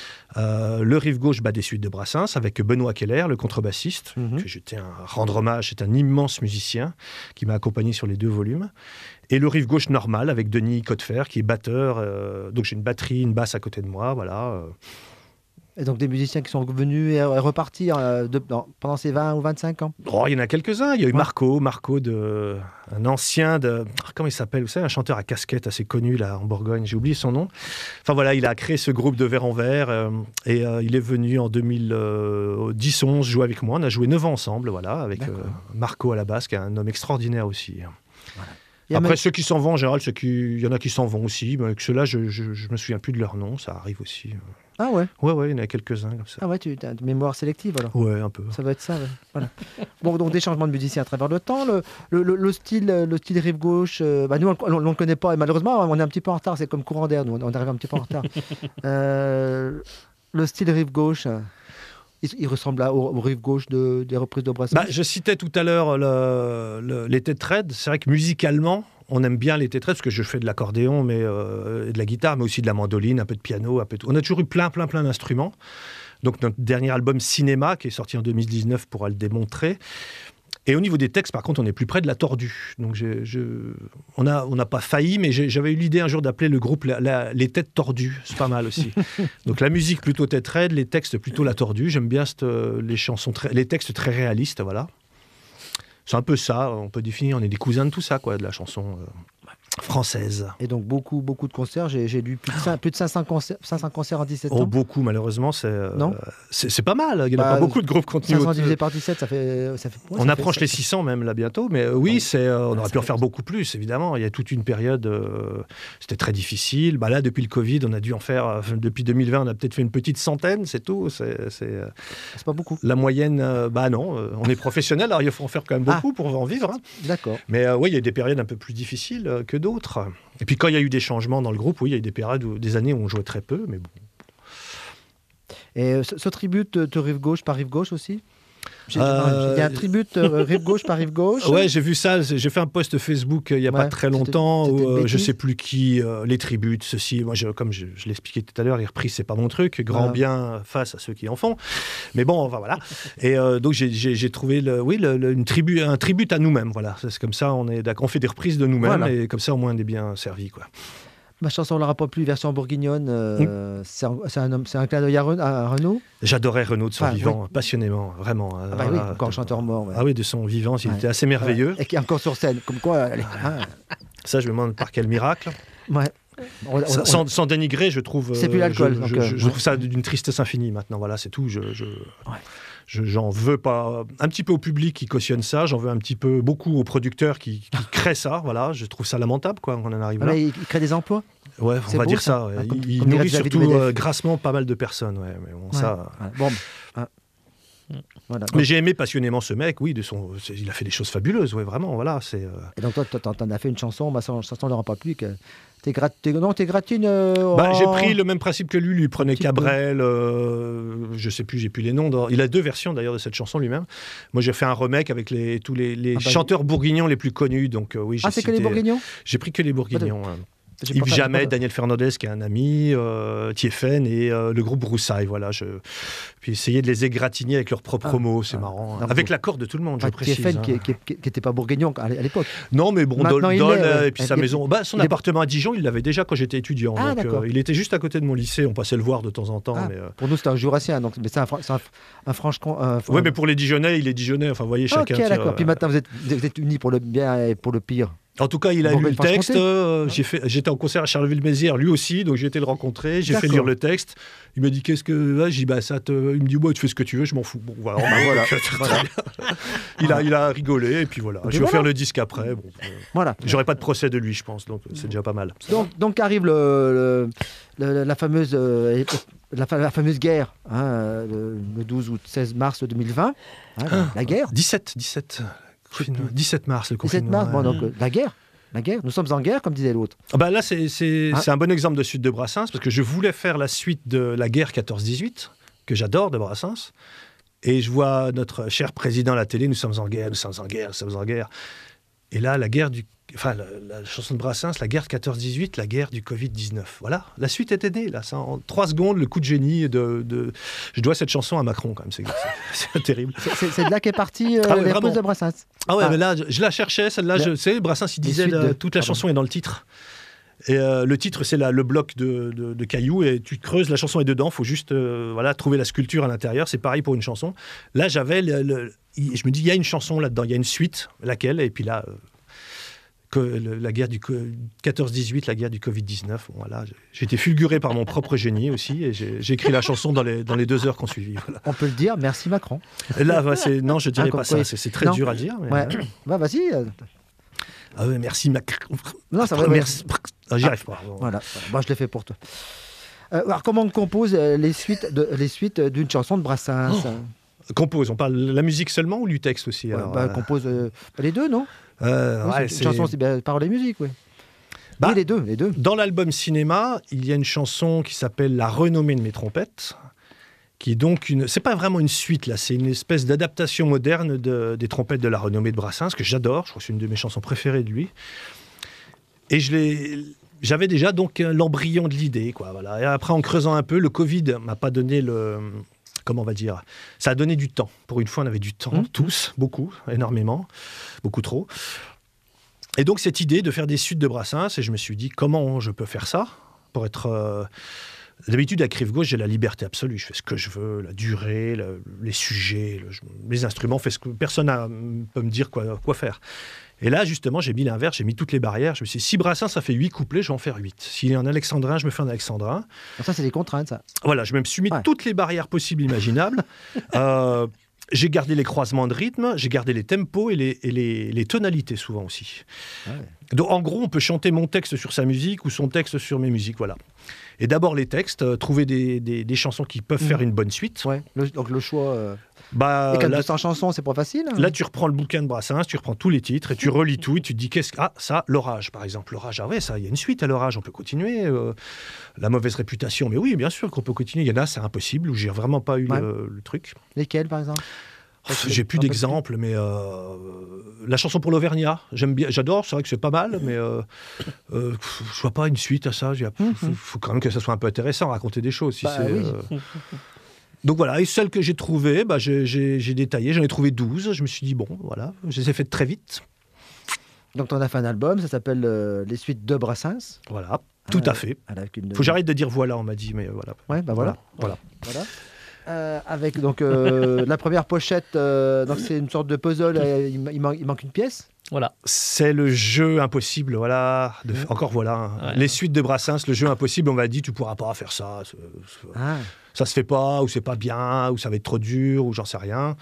Euh, le Rive Gauche bat des suites de Brassens avec Benoît Keller, le contrebassiste, mm-hmm. que je tiens à rendre hommage. C'est un immense musicien qui m'a accompagné sur les deux volumes. Et le Rive Gauche normal avec Denis Cottefer qui est batteur. Euh, donc j'ai une batterie, une basse à côté de moi, voilà. Euh, Et donc des musiciens qui sont venus et repartir euh, de, dans, pendant ces vingt ou vingt-cinq ans. Oh, il y en a quelques-uns. Il y a eu ouais. Marco, Marco de, un ancien de... Comment il s'appelle ? Vous savez, un chanteur à casquette assez connu là, en Bourgogne. J'ai oublié son nom. Enfin voilà, il a créé ce groupe de Vers en Vers euh, et euh, il est venu en deux mille dix onze jouer avec moi. On a joué neuf ans ensemble, voilà, avec euh, Marco à la basse, qui est un homme extraordinaire aussi. Voilà. Après, même... ceux qui s'en vont, en général, ceux qui... il y en a qui s'en vont aussi. Mais avec ceux-là, je ne me souviens plus de leur nom. Ça arrive aussi. Ah ouais. Ouais, ouais, il y en a quelques-uns comme ça. Ah ouais, tu as une mémoire sélective alors. Ouais, un peu. Ça doit être ça, ouais. Voilà. Bon, donc des changements de musiciens à travers le temps. Le, le, le, le style, le style Rive Gauche, euh, bah nous on ne le connaît pas et malheureusement on est un petit peu en retard. C'est comme courant d'air, nous on est arrivé un petit peu en retard. euh, le style Rive Gauche. Il, il ressemble à, au, au Rive Gauche de, des reprises de Brassens. Bah, je citais tout à l'heure le, le, les Tête Red. C'est vrai que musicalement, on aime bien les Tête Red parce que je fais de l'accordéon, mais euh, et de la guitare, mais aussi de la mandoline, un peu de piano, un peu de... On a toujours eu plein, plein, plein d'instruments. Donc notre dernier album Cinéma, qui est sorti en deux mille dix-neuf, pourra le démontrer. Et au niveau des textes, par contre, on est plus près de La Tordue. Donc je, je... on n'a on a pas failli, mais j'ai, j'avais eu l'idée un jour d'appeler le groupe la, la, Les Têtes Tordues. C'est pas mal aussi. Donc la musique plutôt Tête Red, les textes plutôt La Tordue. J'aime bien cette, les chansons, très, les textes très réalistes, voilà. C'est un peu ça, on peut définir, on est des cousins de tout ça, quoi, de la chanson. française. Et donc beaucoup, beaucoup de concerts. J'ai, j'ai lu plus de, cinq, plus de cinq cents concerts, cinq cents concerts en dix-sept oh, ans. Beaucoup, malheureusement, c'est, euh, non c'est, c'est pas mal. Il n'y en a bah, pas beaucoup de groupes contenus. cinq cents divisé par dix-sept, ça fait... Ça fait ouais, on ça approche fait, les six cents même là bientôt, mais euh, oui, c'est, euh, on aurait pu en faire beaucoup plus, évidemment. Il y a toute une période, euh, c'était très difficile. Bah, là, depuis le Covid, on a dû en faire, euh, depuis deux mille vingt, on a peut-être fait une petite centaine, c'est tout. C'est, c'est, euh, c'est pas beaucoup. La moyenne, euh, bah non, euh, on est professionnel, alors il faut en faire quand même beaucoup ah. pour en vivre. Hein. D'accord. Mais euh, oui, il y a des périodes un peu plus difficiles euh, que d'autres. Et puis quand il y a eu des changements dans le groupe, oui, il y a eu des périodes, où, des années où on jouait très peu, mais bon. Et ce, ce tribut de, de rive gauche par rive gauche aussi j'ai, euh... Il y a un tribut euh, rive gauche par rive gauche. Ouais, j'ai vu ça. J'ai fait un post Facebook euh, il n'y a ouais, pas très longtemps c'était, c'était où euh, je ne sais plus qui, euh, les tributes, ceci. Moi, je, comme je, je l'expliquais tout à l'heure, les reprises, ce n'est pas mon truc. Grand ouais. bien face à ceux qui en font. Mais bon, enfin, voilà. Et euh, donc, j'ai, j'ai, j'ai trouvé le, oui, le, le, une tribu, un tribut à nous-mêmes. Voilà. C'est comme ça, on, est, on fait des reprises de nous-mêmes voilà. Et comme ça, au moins, on est bien servi, quoi. Ma chanson, on l'aura pas plus, version bourguignonne. Euh, mmh. c'est, un, c'est, un, c'est un clin d'œil à, Ren- à Renaud. J'adorais Renaud de son ah, vivant, oui. passionnément, vraiment. Ah, bah oui, encore chanteur mort. Ouais. Ah oui, de son vivant, il ouais. était assez merveilleux. Ouais. Et qui est encore sur scène, comme quoi. Allez, hein. Ça, je me demande par quel miracle. Ouais. On, on, sans, on... sans dénigrer, je trouve. C'est plus l'alcool. Je, donc, je, euh, je, je trouve ça d'une tristesse infinie maintenant. Voilà, c'est tout. Je, je... Ouais. Je, j'en veux pas un petit peu au public qui cautionne ça, j'en veux un petit peu beaucoup aux producteurs qui, qui créent ça, voilà, je trouve ça lamentable quoi, qu'on en arrive là. Mais ils créent des emplois. Ouais, on c'est va beau, dire ça. ça. Ouais. Ah, comme, ils comme nourrissent surtout euh, grassement pas mal de personnes. Ouais, mais bon, ouais, ça. Ouais. Bon. Ah. Voilà, mais j'ai aimé passionnément ce mec, oui, de son, il a fait des choses fabuleuses, ouais, vraiment, voilà. C'est, euh... Et donc toi, t'en as fait une chanson, ma chanson ne rend pas plus que t'es grat... t'es... non, t'es gratine. Euh... Bah, oh... j'ai pris le même principe que lui, lui prenait Cabrel, euh... je sais plus, j'ai plus les noms. Dans... Il a deux versions d'ailleurs de cette chanson lui-même. Moi, j'ai fait un remake avec les tous les, les ah, bah, chanteurs bourguignons les plus connus, donc euh, oui. J'ai ah, c'est cité... que les bourguignons. J'ai pris que les bourguignons. Bah, Yves Jamais, Daniel Fernandez qui est un ami, euh, Thieffen et euh, le groupe Broussailles. Voilà, je... Puis essayer de les égratigner avec leurs propres ah, mots, c'est ah, marrant. Non, avec l'accord de tout le monde, je précise. Thieffen hein. qui n'était pas bourguignon à l'époque. Non, mais bon, Dol, Dol ouais. et puis sa maison. Bah, son il appartement est... à Dijon, il l'avait déjà quand j'étais étudiant. Ah, donc, euh, il était juste à côté de mon lycée, on passait le voir de temps en temps. Ah, mais, euh... Pour nous, c'était un Jurassien, donc mais c'est un, c'est un, un franche-con. Un... Oui, mais pour les Dijonnais, il est Dijonnais. Enfin, vous voyez, chacun. Ok, tire, d'accord. euh... Puis maintenant, vous êtes, vous êtes unis pour le bien et pour le pire. En tout cas, il a lu le texte. Euh, j'ai fait, j'étais en concert à Charleville-Mézières, lui aussi, donc j'ai été le rencontrer. J'ai D'accord. fait lire le texte. Il m'a dit qu'est-ce que. Ah, j'ai dit bah ça te. Il me dit bah tu fais ce que tu veux, je m'en fous. Bon voilà. Bah, voilà. voilà. il a il a rigolé et puis voilà. J'ai voilà. offert le disque après. Bon, euh, voilà. J'aurais pas de procès de lui, je pense, donc c'est déjà pas mal. Donc donc arrive le, le, le la fameuse euh, la, la fameuse guerre, hein, le, le douze août, seize mars deux mille vingt, hein, ah, la guerre. dix-sept, dix-sept. dix-sept mars, le confinement. dix-sept mars, bon, donc, la guerre. La guerre. Nous sommes en guerre, comme disait l'autre. Ah bah là, c'est, c'est, ah. c'est un bon exemple de suite de Brassens, parce que je voulais faire la suite de la guerre quatorze dix-huit, que j'adore de Brassens. Et je vois notre cher président à la télé, nous sommes en guerre, nous sommes en guerre, nous sommes en guerre. Et là, la guerre du... Enfin, la, la chanson de Brassens, la guerre quatorze dix-huit, la guerre du covid dix-neuf. Voilà, la suite était née, là. Ça, en trois secondes, le coup de génie de, de... Je dois cette chanson à Macron, quand même. C'est, c'est, c'est terrible. C'est, c'est de là qu'est partie euh, ah ouais, l'épouse de Brassens. Ah ouais, ah. mais là, je, je la cherchais, celle-là. Je sais, Brassens, il disait, la, de... toute la Pardon. chanson est dans le titre. Et euh, le titre, c'est la, le bloc de, de, de cailloux, et tu creuses, la chanson est dedans, il faut juste euh, voilà, trouver la sculpture à l'intérieur. C'est pareil pour une chanson. Là, j'avais... Le, le, je me dis, il y a une chanson là-dedans, il y a une suite, laquelle, et puis là... Euh, Que le, la guerre du quatorze dix-huit, la guerre du covid dix-neuf. Bon, voilà, j'ai été fulguré par mon propre génie aussi, et j'ai, j'ai écrit la chanson dans les, dans les deux heures qu'on suivit. Voilà. On peut le dire, merci Macron. Et là, bah, c'est, non, je dirais ah, pas ça, c'est, c'est très non. dur à dire. Mais... Ouais. Bah, vas-y. Ah ouais, merci Macron. Non, ça va. Merci. Ah, j'y arrive pas. Bon. Voilà, moi je l'ai fait pour toi. Euh, alors, comment on compose les suites, de, les suites d'une chanson de Brassens oh. Compose, on parle de la musique seulement ou du texte aussi ouais, alors, bah, euh... Compose euh, les deux, non euh, oui, ouais, c'est c'est... Une chanson, c'est bien paroles et musique, oui. Bah, oui, les deux, les deux. Dans l'album cinéma, il y a une chanson qui s'appelle La renommée de mes trompettes, qui est donc une... C'est pas vraiment une suite, là, c'est une espèce d'adaptation moderne de, des trompettes de La renommée de Brassens, que j'adore, je crois que c'est une de mes chansons préférées de lui. Et je l'ai... J'avais déjà donc l'embryon de l'idée, quoi, voilà. Et après, en creusant un peu, le Covid m'a pas donné le... Comment on va dire, ça a donné du temps. Pour une fois, on avait du temps, mmh. tous, beaucoup, énormément, beaucoup trop. Et donc, cette idée de faire des suites de Brassens, et je me suis dit, comment je peux faire ça pour être... Euh... D'habitude, à Rive Gauche, j'ai la liberté absolue. Je fais ce que je veux, la durée, le, les sujets, le, les instruments, fais ce que personne ne peut me dire quoi, quoi faire. Et là, justement, j'ai mis l'inverse, j'ai mis toutes les barrières. Je me suis dit, si Brassens, ça fait huit couplets, je vais en faire huit. S'il est en alexandrin, je me fais un alexandrin. Alors ça, c'est des contraintes, ça. Voilà, je me suis mis Ouais. toutes les barrières possibles, imaginables. euh, j'ai gardé les croisements de rythme, j'ai gardé les tempos et les, et les, les tonalités, souvent aussi. Ouais. Donc, en gros, on peut chanter mon texte sur sa musique ou son texte sur mes musiques, voilà. Et d'abord les textes, euh, trouver des, des, des chansons qui peuvent Mhm. faire une bonne suite. Ouais. Le- donc le choix. Euh... Bah, et quand là, deux cents chansons, c'est pas facile. hein. là, tu reprends le bouquin de Brassens, tu reprends tous les titres et tu relis tout et tu te dis qu'est-ce que ah ça l'orage par exemple l'orage ah ouais ça il y a une suite à l'orage on peut continuer euh, la mauvaise réputation mais oui bien sûr qu'on peut continuer il y en a c'est impossible où j'ai vraiment pas eu Ouais. le, le truc. Lesquels, par exemple? Pff, j'ai plus Un peu d'exemples mais euh, la chanson pour l'Auvergnat j'aime bien j'adore c'est vrai que c'est pas mal mais euh, euh, pff, je vois pas une suite à ça il faut, faut quand même que ça soit un peu intéressant raconter des choses si Bah c'est, oui. euh, Donc voilà, et celles que j'ai trouvées, bah, j'ai, j'ai, j'ai détaillé, j'en ai trouvé douze. Je me suis dit, bon, voilà, je les ai faites très vite. Donc, on a fait un album, ça s'appelle euh, Les Suites de Brassens. Voilà, tout Euh, à fait. Avec une... Faut que j'arrête de dire voilà, on m'a dit, mais voilà. Ouais, bah voilà. Voilà. Voilà. Euh, avec donc euh, la première pochette, euh, donc c'est une sorte de puzzle, euh, il, ma- il man- il manque une pièce. Voilà. C'est le jeu impossible, voilà. De- Ouais. Encore voilà. hein. Ouais. Les suites de Brassens, le jeu impossible, on m'a dit, tu pourras pas faire ça. c'est- c'est- Ah. Ça se fait pas, ou c'est pas bien, ou ça va être trop dur, ou j'en sais rien.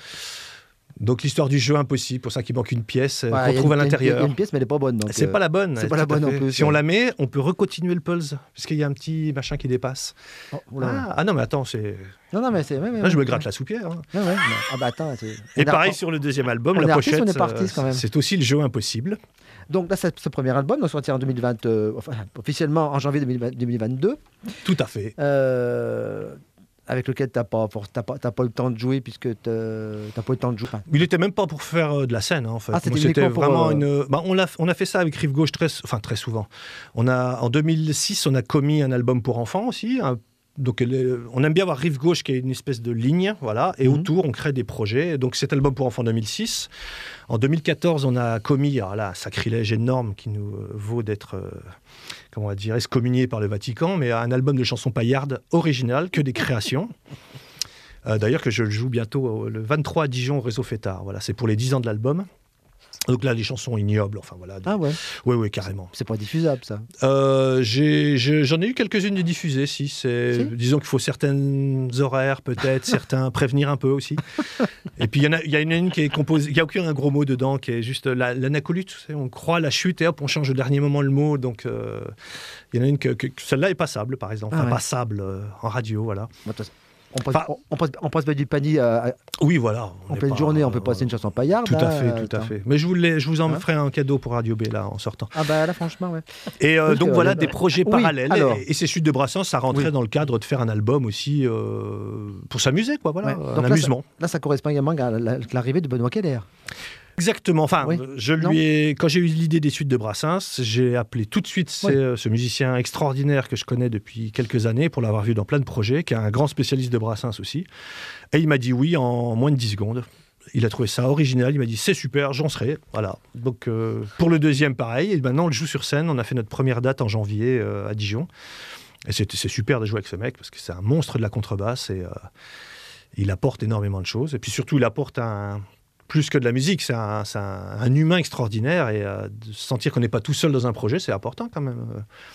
Donc l'histoire du jeu impossible, pour ça qu'il manque une pièce euh, Ouais, qu'on il y a trouve à une- il y a l'intérieur. une pièce, mais elle n'est pas bonne. donc, C'est euh, pas la bonne. c'est tout pas la à bonne en fait. plus, Si on ouais. la met, on peut recontinuer le pulse, puisqu'il y a un petit machin qui dépasse. oh, oula. Ah, ah non, mais attends, c'est... Non, non, mais c'est. Ouais, ouais, là je me ouais. gratte la soupière. hein. Ouais, ouais, mais- Ah bah attends. c'est- Et on est- pareil on- sur le deuxième album, on la est artiste, pochette, on est pas artiste, euh, quand même. c'est aussi le jeu impossible. Donc là, c'est ce premier album, donc sorti en deux mille vingt, euh, enfin, officiellement en janvier deux mille vingt deux mille vingt-deux, Tout à fait. euh, avec lequel tu n'as pas, for- t'as pas, t'as pas eu le temps de jouer, puisque tu n'as pas eu le temps de jouer. Enfin, Il était même pas pour faire euh, de la scène, hein, en fait. Ah, c'était Moi, c'était uniquement pour, vraiment euh, une. Bah, on, a, on a fait ça avec Rive Gauche très, enfin, très souvent. On a, en deux mille six, on a commis un album pour enfants aussi. un- Donc, les- on aime bien avoir Rive Gauche qui est une espèce de ligne, voilà, et Mhm. autour, on crée des projets. Donc, cet album pour enfants deux mille six. En deux mille quatorze, on a commis, alors là, un sacrilège énorme qui nous euh, vaut d'être, euh, comment on va dire, excommunié par le Vatican, mais un album de chansons paillardes originales, que des créations. Euh, d'ailleurs, que je le joue bientôt euh, le vingt-trois à Dijon au Réseau Fêtard. Voilà, c'est pour les dix ans de l'album. Donc là, les chansons ignobles, enfin voilà. ah ouais, Oui, oui, carrément. c'est pas diffusable, ça. Euh, j'ai- j'ai- j'en ai eu quelques-unes de diffusées, si. C'est, Si disons qu'il faut certains horaires, peut-être, certains prévenir un peu aussi. Et puis, il y en a, il y en a une qui est composée, il n'y a aucun gros mot dedans, qui est juste la- l'anacolute. Tu sais, on croit la chute et hop, on change au dernier moment le mot. Donc, euh, il y en a une que, que- que celle-là est passable, par exemple. Ah Enfin, ouais. passable euh, en radio, voilà. Bon, de toute façon, on passe, Enfin- on, on passe, on passe pas du panier à- à- Oui, voilà. en n'est pleine pas- journée, on peut passer une chanson paillarde. Tout à hein, fait, euh, tout à attends. fait. Mais je vous, l'ai- je vous en Hein ferai un cadeau pour Radio B, là, en sortant. Ah bah là, franchement, ouais. Et euh, Parce donc que, voilà, euh, des projets oui, parallèles. alors. Et, et ces suites de Brassens, ça rentrait Oui. dans le cadre de faire un album aussi euh, pour s'amuser, quoi, voilà, Ouais. un Donc là, amusement. Là, ça correspond également à la- la- l'arrivée de Benoît Keller. Exactement. Enfin, Oui. je Non. lui ai, quand j'ai eu l'idée des suites de Brassens, j'ai appelé tout de suite ce, Oui. ce musicien extraordinaire que je connais depuis quelques années pour l'avoir vu dans plein de projets, qui est un grand spécialiste de Brassens aussi. Et il m'a dit oui en moins de dix secondes. Il a trouvé ça original. Il m'a dit c'est super, j'en serai. Voilà. Donc euh, pour le deuxième, pareil. Et maintenant, on le joue sur scène. On a fait notre première date en janvier euh, à Dijon. Et c'est, c'est super de jouer avec ce mec parce que c'est un monstre de la contrebasse et euh, il apporte énormément de choses. Et puis surtout, il apporte un plus que de la musique, c'est un, c'est un, un humain extraordinaire et euh, de se sentir qu'on n'est pas tout seul dans un projet, c'est important quand même.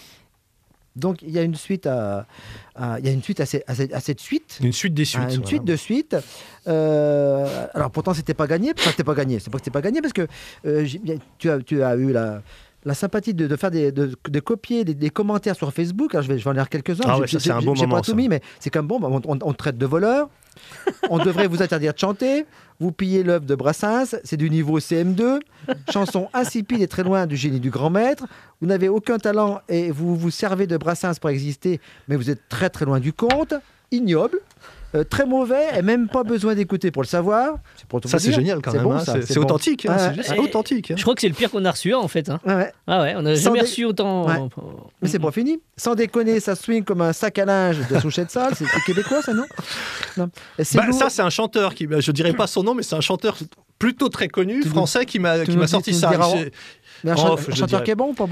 Donc, il y a une suite à, à- il y a une suite à, ces- à cette- à cette suite. Une suite des suites. Ah, une voilà. suite de suites. Euh, alors pourtant, c'était pas gagné. Enfin, c'était pas gagné. C'est pas que c'était pas gagné parce que euh, j'ai- tu, as, tu as eu la, la sympathie de, de faire des, de, de copier des, des commentaires sur Facebook. Alors, je vais, je vais en lire quelques-uns. Ah J'ai- ouais, ça, j'ai- c'est un beau j'ai moment, pas tout ça. mis, mais c'est comme bon. On, on, on te traite de voleur. On devrait vous interdire de chanter. Vous pillez l'œuvre de Brassens. C'est du niveau C M deux. Chanson insipide et très loin du génie du grand maître. Vous n'avez aucun talent et vous vous servez de Brassens pour exister, mais vous êtes très très loin du compte. Ignoble. euh, très mauvais et même pas besoin d'écouter pour le savoir. C'est pour tout Ça, vous c'est dire. génial quand C'est même. bon, hein. ça, C'est, c'est c'est bon. authentique. hein. Ouais, C'est, c'est ouais. authentique. hein. Je crois que c'est le pire qu'on a reçu, hein, en fait. hein. Ouais, ouais. Ah ouais, on n'a Sans jamais dé- reçu autant. Ouais. Mais c'est pas fini. Sans déconner, ça swing comme un sac à linge de Souchet Salle. C'est, c'est québécois, ça, non, non. Et c'est Bah, lourd. ça, c'est un chanteur qui, je dirais pas son nom, mais c'est un chanteur plutôt très connu, Tu nous- français, qui m'a, tu qui nous m'a dis- sorti tu nous ça. diras- C'est- Mais un, en chan- off, un je chanteur dirais. qui est bon ou pas bon?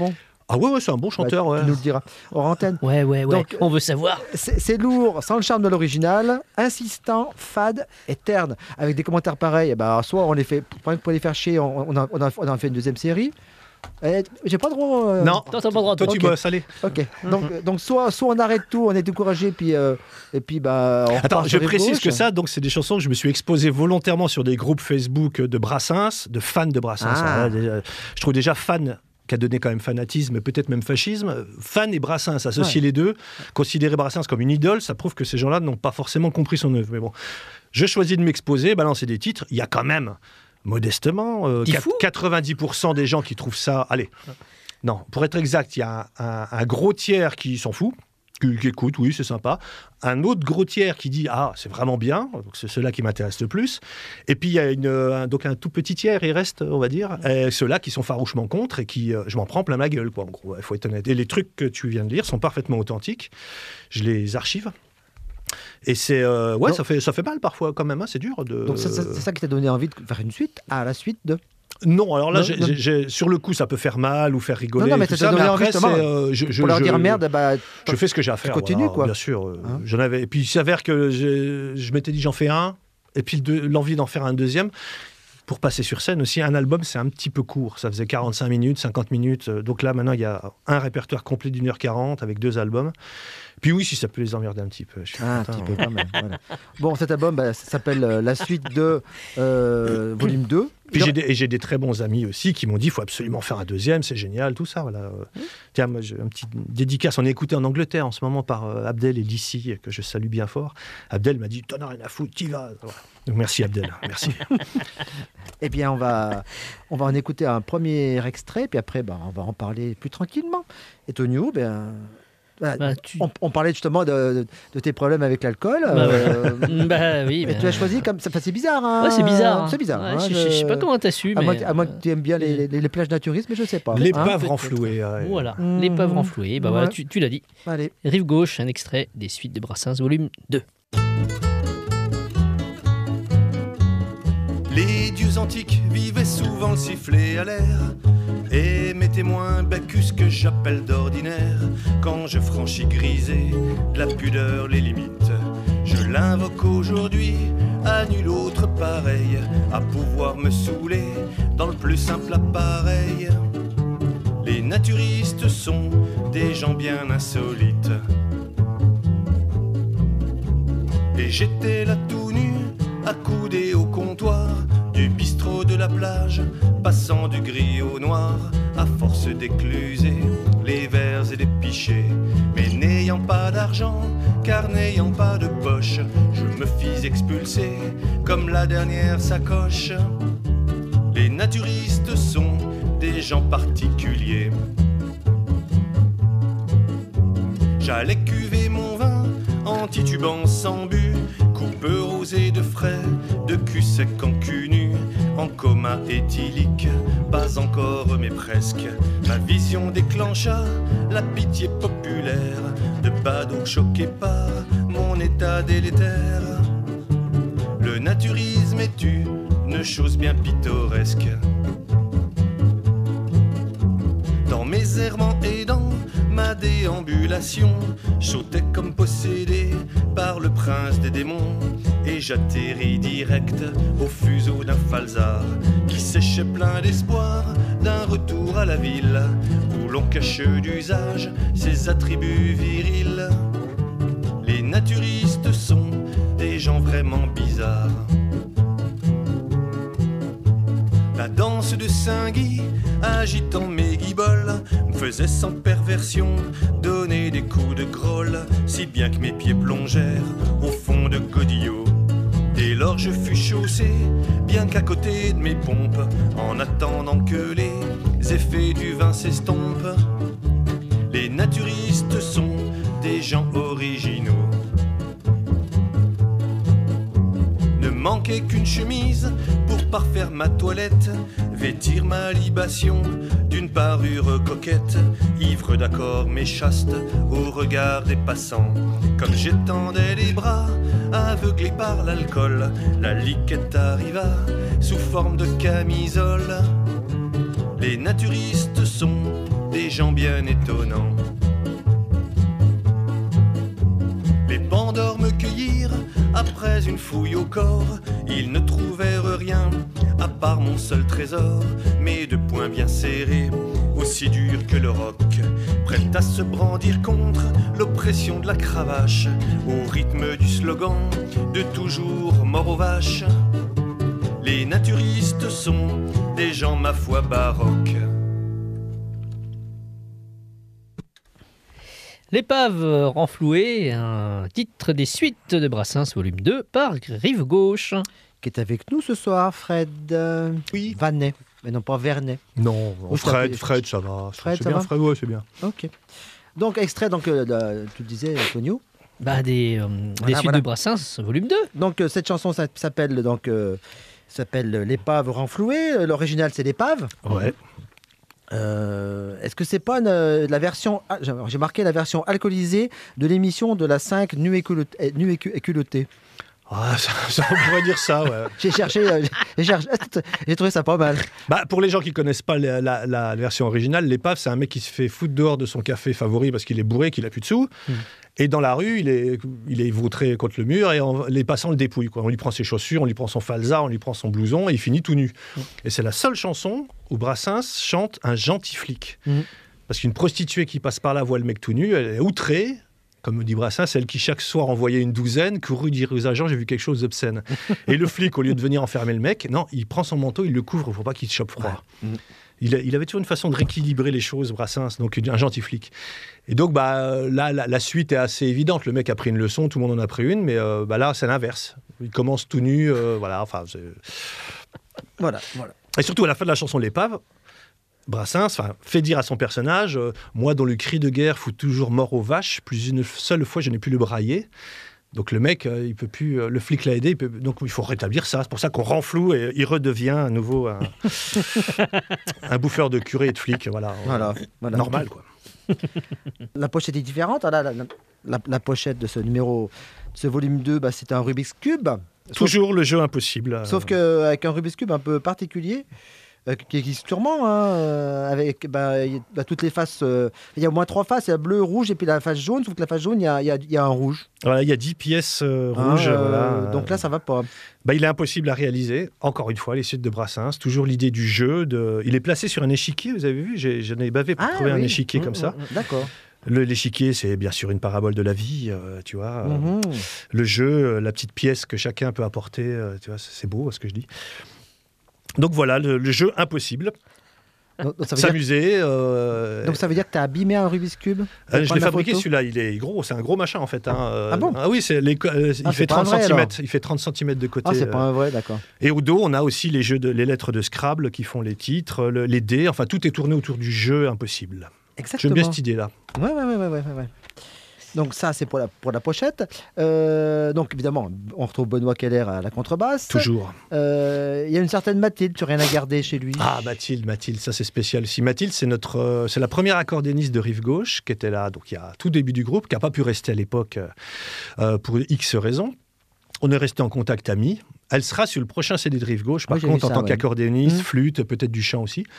Ah ouais, ouais, c'est un bon chanteur. Bah, ouais. Tu nous le diras hors antenne. Ouais, ouais, ouais. Donc, on veut savoir. C'est, c'est lourd, sans le charme de l'original, insistant, fade et terne. Avec des commentaires pareils, eh ben, soit on les fait, pour, pour les faire chier, on, on, a, on, a, on a fait une deuxième série. Et j'ai pas droit. Euh... Non, t'as pas droit. Toi, okay. tu bosses, allez. Ok. Donc, donc soit, soit on arrête tout, on est découragé, puis euh, et puis bah. On Attends, je précise gauche. que ça, donc c'est des chansons que je me suis exposé volontairement sur des groupes Facebook de Brassens, de fans de Brassens. Ah. Alors là, déjà, je trouve déjà fan. Qui a donné quand même fanatisme, peut-être même fascisme. Fan et Brassens, associer ouais. les deux, considérer Brassens comme une idole, ça prouve que ces gens-là n'ont pas forcément compris son œuvre. Mais bon, je choisis de m'exposer, balancer des titres. Il y a quand même, modestement, euh, quatre-vingt-dix pour cent des gens qui trouvent ça... Allez, non, pour être exact, il y a un, un, un gros tiers qui s'en fout, qui, qui écoute, oui, c'est sympa. Un autre gros tiers qui dit « Ah, c'est vraiment bien », donc c'est ceux-là qui m'intéressent le plus. Et puis, il y a une, un, donc un tout petit tiers, il reste, on va dire, et ceux-là qui sont farouchement contre et qui, euh, je m'en prends plein ma gueule, quoi, en gros, il faut être honnête. Et les trucs que tu viens de lire sont parfaitement authentiques. Je les archive. Et c'est... Euh, ouais, ça fait, ça fait mal parfois, quand même, hein, c'est dur de... Donc, c'est, c'est ça qui t'a donné envie de faire une suite, à la suite de... Non, alors là, non, j'ai, non. j'ai, sur le coup, ça peut faire mal ou faire rigoler. Non, non mais tout ça ça, donné mais envie, après, c'est, euh, je, je, pour leur je, dire merde, bah, je fais ce que j'ai à faire. Continue, voilà, quoi. Bien sûr. Euh, hein j'en avais. Et puis, il s'avère que je, je m'étais dit, j'en fais un, et puis de, l'envie d'en faire un deuxième. Pour passer sur scène aussi, un album, c'est un petit peu court. Ça faisait quarante-cinq minutes, cinquante minutes. Donc là, maintenant, il y a un répertoire complet d'une heure quarante avec deux albums. Puis oui, si ça peut les emmerder un petit peu. Je suis ah, content, un petit ouais. peu quand même. Voilà. Bon, cet album, bah, ça s'appelle euh, La Suite de euh, Volume deux. Puis j'ai des, et j'ai des très bons amis aussi qui m'ont dit il faut absolument faire un deuxième, c'est génial, tout ça. Voilà. Mmh. Tiens, moi, j'ai un petit dédicace. On est écouté en Angleterre en ce moment par euh, Abdel et Lissi, que je salue bien fort. Abdel m'a dit t'en as rien à foutre, t'y vas. Voilà. Donc merci Abdel, merci. Eh bien, on va, on va en écouter un premier extrait, puis après, bah, on va en parler plus tranquillement. Et Tonio, ben. Bah, bah, tu... on, on parlait justement de, de, de tes problèmes avec l'alcool. Bah, euh, bah oui. Mais bah... tu as choisi comme ça. C'est bizarre. Hein ouais, c'est bizarre. Hein. C'est bizarre. Ouais, hein, je, je... je sais pas comment t'as su. À, mais... moins, à moins que tu aimes bien les, les, les plages naturistes, mais je sais pas. L'épave hein, renflouée. Ouais. Voilà, mmh. l'épave renflouée. Bah ouais. voilà, tu, tu l'as dit. Allez. Rive gauche, un extrait des suites de Brassens, volume deux. Les dieux antiques vivaient souvent le sifflet à l'air. Et mes témoins Bacchus que j'appelle d'ordinaire. Quand je franchis grisé de la pudeur les limites, je l'invoque aujourd'hui à nul autre pareil, à pouvoir me saouler dans le plus simple appareil. Les naturistes sont des gens bien insolites. Et j'étais là tout nu, accoudé au comptoir du bistrot de la plage, passant du gris au noir, à force d'écluser les verres et les pichets. Mais n'ayant pas d'argent, car n'ayant pas de poche, je me fis expulser comme la dernière sacoche. Les naturistes sont des gens particuliers. J'allais cuver mon vin en titubant sans but, coupeux rosé de frais, de cul sec en cul nu, en coma éthylique, pas encore mais presque. Ma vision déclencha la pitié populaire, de badaud choqué par mon état délétère. Le naturisme est une chose bien pittoresque. Dans mes errements et dans ma déambulation, sautais comme possédé par le prince des démons, et j'atterris direct au fuseau d'un falzar qui séchait plein d'espoir d'un retour à la ville où l'on cache d'usage ses attributs virils. Les naturistes sont des gens vraiment bizarres. La danse de Saint-Guy, agitant mes guiboles, me faisait sans perversion donner des coups de grolle, si bien que mes pieds plongèrent au fond de godillot. Dès lors je fus chaussé, bien qu'à côté de mes pompes, en attendant que les effets du vin s'estompent. Les naturistes sont des gens originaux. Ne manquait qu'une chemise pour parfaire ma toilette, vêtir ma libation d'une parure coquette, ivre d'accord mais chaste au regard des passants. Comme j'étendais les bras, aveuglé par l'alcool, la liquette arriva sous forme de camisole. Les naturistes sont des gens bien étonnants. Les bandors me cueillirent après une fouille au corps. Ils ne trouvèrent rien à part mon seul trésor, mes deux poings bien serrés, aussi durs que le roc, prêts à se brandir contre l'oppression de la cravache, au rythme du slogan de toujours mort aux vaches. Les naturistes sont des gens, ma foi, baroques. L'épave renflouée, un titre des suites de Brassens, volume deux, par Rive Gauche. Qui est avec nous ce soir, Fred euh, Oui. Vanet, mais non pas Vernet. Non, Ou Fred, je Fred, ça va. Fred, c'est ça bien, va Fred, ouais, c'est bien. Ok. Donc, extrait, donc, euh, de- tu le disais, Antonio. Bah, des, euh, Voilà, des suites voilà. de Brassens, volume deux. Donc, euh, cette chanson ça- s'appelle donc euh, s'appelle L'épave renflouée. L'original, c'est l'épave. Ouais. Euh, Est-ce que c'est pas une, euh, la version, ah, j'ai j'ai marqué la version alcoolisée de l'émission de la cinq Nu et culotte- eh, Nu et cu- et culotté. Ah, ça, ça, on pourrait dire ça, ouais. J'ai cherché, euh, j'ai cherché- j'ai trouvé ça pas mal. Bah, pour les gens qui connaissent pas la, la- la version originale, l'épave, c'est un mec qui se fait foutre dehors de son café favori parce qu'il est bourré, qu'il a plus de sous. Mm. Et dans la rue, il est, il est vautré contre le mur et on- les passants le dépouillent, quoi. On lui prend ses chaussures, on lui prend son falzar, on lui prend son blouson et il finit tout nu. Mm. Et c'est la seule chanson où Brassens chante un gentil flic. Mm. Parce qu'une prostituée qui passe par là voit le mec tout nu, elle est outrée. Comme dit Brassens, celle qui chaque soir envoyait une douzaine, courut dire aux agents, j'ai vu quelque chose d'obscène. Et le flic, au lieu de venir enfermer le mec, non, il prend son manteau, il le couvre pour pas qu'il se chope froid. Ouais. Mm. Il, a- il avait toujours une façon de rééquilibrer les choses, Brassens, donc un gentil flic. Et donc bah, là, la, la suite est assez évidente. Le mec a pris une leçon, tout le monde en a pris une, mais euh, bah, là, c'est l'inverse. Il commence tout nu, euh, voilà, enfin... c'est- Voilà, voilà. Et surtout, à la fin de la chanson L'épave, Brassens fait dire à son personnage euh, moi, dont le cri de guerre fout toujours mort aux vaches, plus une seule fois, je n'ai pu le brailler. Donc le mec, euh, il peut plus, euh, le flic l'a aidé, il peut- donc il faut rétablir ça. C'est pour ça qu'on renfloue et il redevient à nouveau un, un bouffeur de curé et de flic. Voilà, Voilà, voilà. normal, quoi. La pochette est différente. Ah, là, la, la- la pochette de ce numéro, de ce volume deux, bah, c'est un Rubik's Cube. Sauf, Toujours le jeu impossible. euh, sauf qu'avec un Rubik's Cube un peu particulier, euh, qui existe sûrement, hein, euh, avec bah, y a toutes les faces. euh, Il y a au moins trois faces, il y a bleu, rouge et puis la face jaune. Sauf que la face jaune, il y a, il y a- il y a un rouge. Voilà, il y a dix pièces euh, Hein, rouges. euh, voilà. Donc là, ça va pas. Bah, il est impossible à réaliser. Encore une fois, les suites de Brassens. Toujours l'idée du jeu. De... Il est placé sur un échiquier, vous avez vu. J'ai- J'en ai bavé pour trouver un oui. échiquier Mmh, comme ça. mmh, mmh. D'accord. Le- L'échiquier, c'est bien sûr une parabole de la vie, euh, tu vois. euh, Mhm. Le jeu, euh, la petite pièce que chacun peut apporter, euh, tu vois, c'est c'est beau ce que je dis. Donc voilà, le, le jeu impossible. Donc, donc ça veut dire, S'amuser. euh, donc ça veut dire que tu as abîmé un Rubik's Cube. euh, Pour je prendre l'ai la fabriqué photo. celui-là, il est gros, c'est un gros machin en fait. Hein, euh, Ah bon oui, c'est les, euh, il Ah, fait c'est pas trente un vrai, centimètres. alors. Il fait trente centimètres de côté. Ah, c'est pas euh, un vrai, d'accord. Et au dos, on a aussi les jeux de, les lettres de Scrabble qui font les titres, le- les dés, enfin tout est tourné autour du jeu impossible. Exactement. J'aime bien cette idée-là. Ouais, ouais, ouais, ouais, ouais, ouais. Donc ça, c'est pour la, pour la pochette. Euh, donc évidemment, on retrouve Benoît Keller à la contrebasse. Toujours. Euh, Il y a une certaine Mathilde, tu n'as rien à garder chez lui. Ah, Mathilde, Mathilde, ça c'est spécial aussi. Mathilde, c'est notre, euh, c'est la première accordéoniste de Rive Gauche qui était là, donc il y a tout début du groupe, qui n'a pas pu rester à l'époque euh, euh, pour X raisons. On est resté en contact amis. Elle sera sur le prochain C D de Rive Gauche, par Oui, j'ai contre, vu en ça, tant ouais. qu'accordéoniste, Mmh. flûte, peut-être du chant aussi.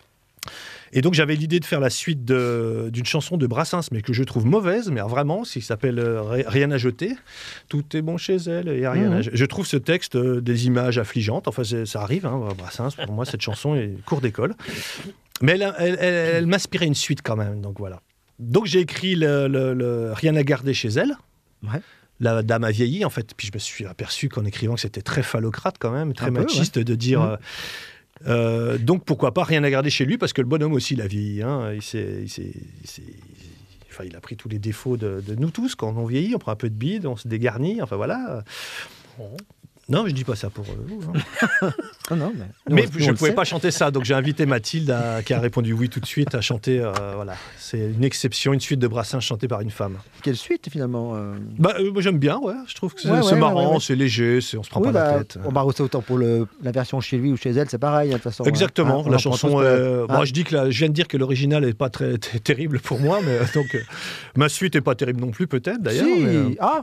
Et donc j'avais l'idée de faire la suite de- d'une chanson de Brassens, mais que je trouve mauvaise, mais vraiment, qui s'appelle euh, Ri- Rien à jeter. Tout est bon chez elle et rien Mhm. à jeter. Je trouve ce texte euh, des images affligeantes. Enfin, c'est- ça arrive, hein, Brassens. Pour moi, cette chanson est cours d'école. Mais elle, elle, elle- elle m'inspirait une suite quand même. Donc voilà. Donc j'ai écrit le, le- le Rien à garder chez elle. Ouais. La dame a vieilli, en fait. Puis je me suis aperçu qu'en écrivant que c'était très phallocrate quand même, très Un peu, machiste de dire. Mhm. euh, euh, donc pourquoi pas Rien à garder chez lui, parce que le bonhomme aussi il a vieilli. Hein. Il, s'est- il, s'est- il s'est- enfin, il a pris tous les défauts de, de nous tous quand on vieillit. On prend un peu de bide, on se dégarnit. Enfin voilà. Non, mais je dis pas ça pour euh, vous. hein. Ah non, mais nous, Mais on- nous, je on ne le pouvais sait. pas chanter ça, donc j'ai invité Mathilde, à- qui a répondu oui tout de suite, à chanter. euh, voilà, c'est une exception, une suite de Brassens chantée par une femme. Quelle suite finalement euh Bah, euh, moi j'aime bien, ouais. Je trouve que c'est Ouais, c'est ouais, marrant, ouais, ouais. c'est léger, c'est- on se prend Oui, pas bah, la tête. on va aussi autant pour le, la version chez lui ou chez elle, c'est pareil, hein, de toute façon. Exactement, hein. On la en prend chanson. tous, euh, hein. Moi, je dis que la- je viens de dire que l'original est pas très, très terrible pour moi, mais euh, donc euh, ma suite est pas terrible non plus peut-être d'ailleurs. Si. mais, euh, Ah,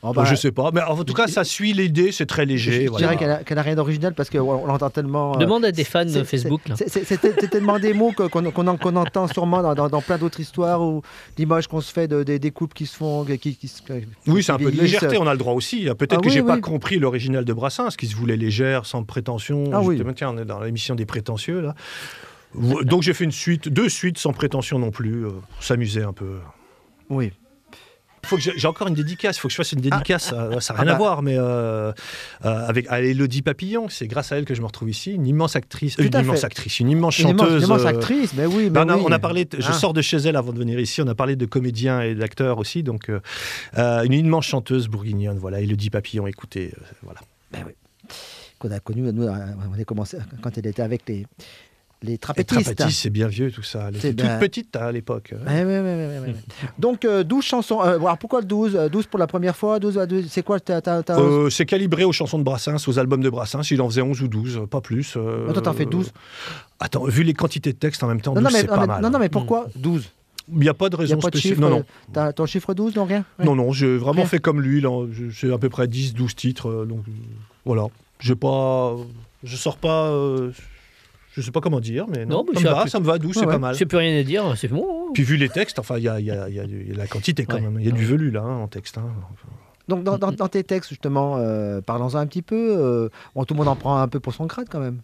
Oh bah, je sais pas, mais en tout cas, ça suit l'idée, c'est très léger. Je, je voilà. dirais qu'elle a, qu'elle a rien d'original parce qu'on l'entend tellement. Euh, Demande à des fans c'est, de Facebook. C'est, c'est, c'est, c'est, c'est tellement des mots que, qu'on, qu'on, qu'on entend sûrement dans, dans, dans plein d'autres histoires ou d'images qu'on se fait de, de, des couples qui se font. Qui, qui, qui, oui, c'est un peu de légèreté, on a le droit aussi. Peut-être ah, que oui, j'ai oui. pas compris l'original de Brassens, qui se voulait légère, sans prétention. Ah, oui. Tiens, on est dans l'émission des prétentieux là. Donc j'ai fait une suite, deux suites sans prétention non plus, euh, pour s'amuser un peu. Oui. Faut que j'ai, j'ai encore une dédicace, il faut que je fasse une dédicace, ah, ça n'a rien ah bah. à voir, mais euh, euh, avec à Élodie Papillon, c'est grâce à elle que je me retrouve ici, une immense actrice, euh, une immense fait. actrice, une immense chanteuse. Une immense, immense actrice, mais oui. Mais ben, on, a, oui. on a parlé, je ah. sors de chez elle avant de venir ici, on a parlé de comédiens et d'acteurs aussi, donc euh, euh, une immense chanteuse bourguignonne, voilà, Élodie Papillon, écoutez, euh, voilà. Ben oui. Qu'on a connu, nous, on a commencé quand elle était avec les. Les trapétistes. Les trapétistes, c'est bien vieux tout ça. Elle était toute ben... petite à l'époque. Ouais, ouais, ouais, ouais, ouais. Donc, euh, douze chansons. Euh, alors pourquoi le douze douze pour la première fois douze, douze, c'est quoi t'as, t'as, t'as... Euh, C'est calibré aux chansons de Brassens, aux albums de Brassens. Il en faisait onze ou douze, pas plus. Euh... Attends, t'en fais douze. Attends, vu les quantités de textes en même temps, non, douze, non, mais, c'est non, pas mais, mal. Non, non, mais pourquoi douze? Il n'y a pas de raison spécifique. Non, non. T'as ton chiffre douze, non, rien, rien. Non, non, j'ai vraiment rien. fait comme lui. Là. J'ai à peu près dix douze titres. Donc, voilà. Je pas... Je sors pas... Euh... Je sais pas comment dire, mais non, non mais ça, me va, plus... ça me va, douze, ah, c'est ouais. pas mal. Je n'ai plus rien à dire, c'est bon. Puis vu les textes, enfin, il y a, y, a, y, a, y a la quantité quand ouais. même. Il y a du velu là hein, en texte. Hein. Donc dans, dans, dans tes textes justement, euh, parlons-en un petit peu. Euh, bon, tout le monde en prend un peu pour son grade quand même.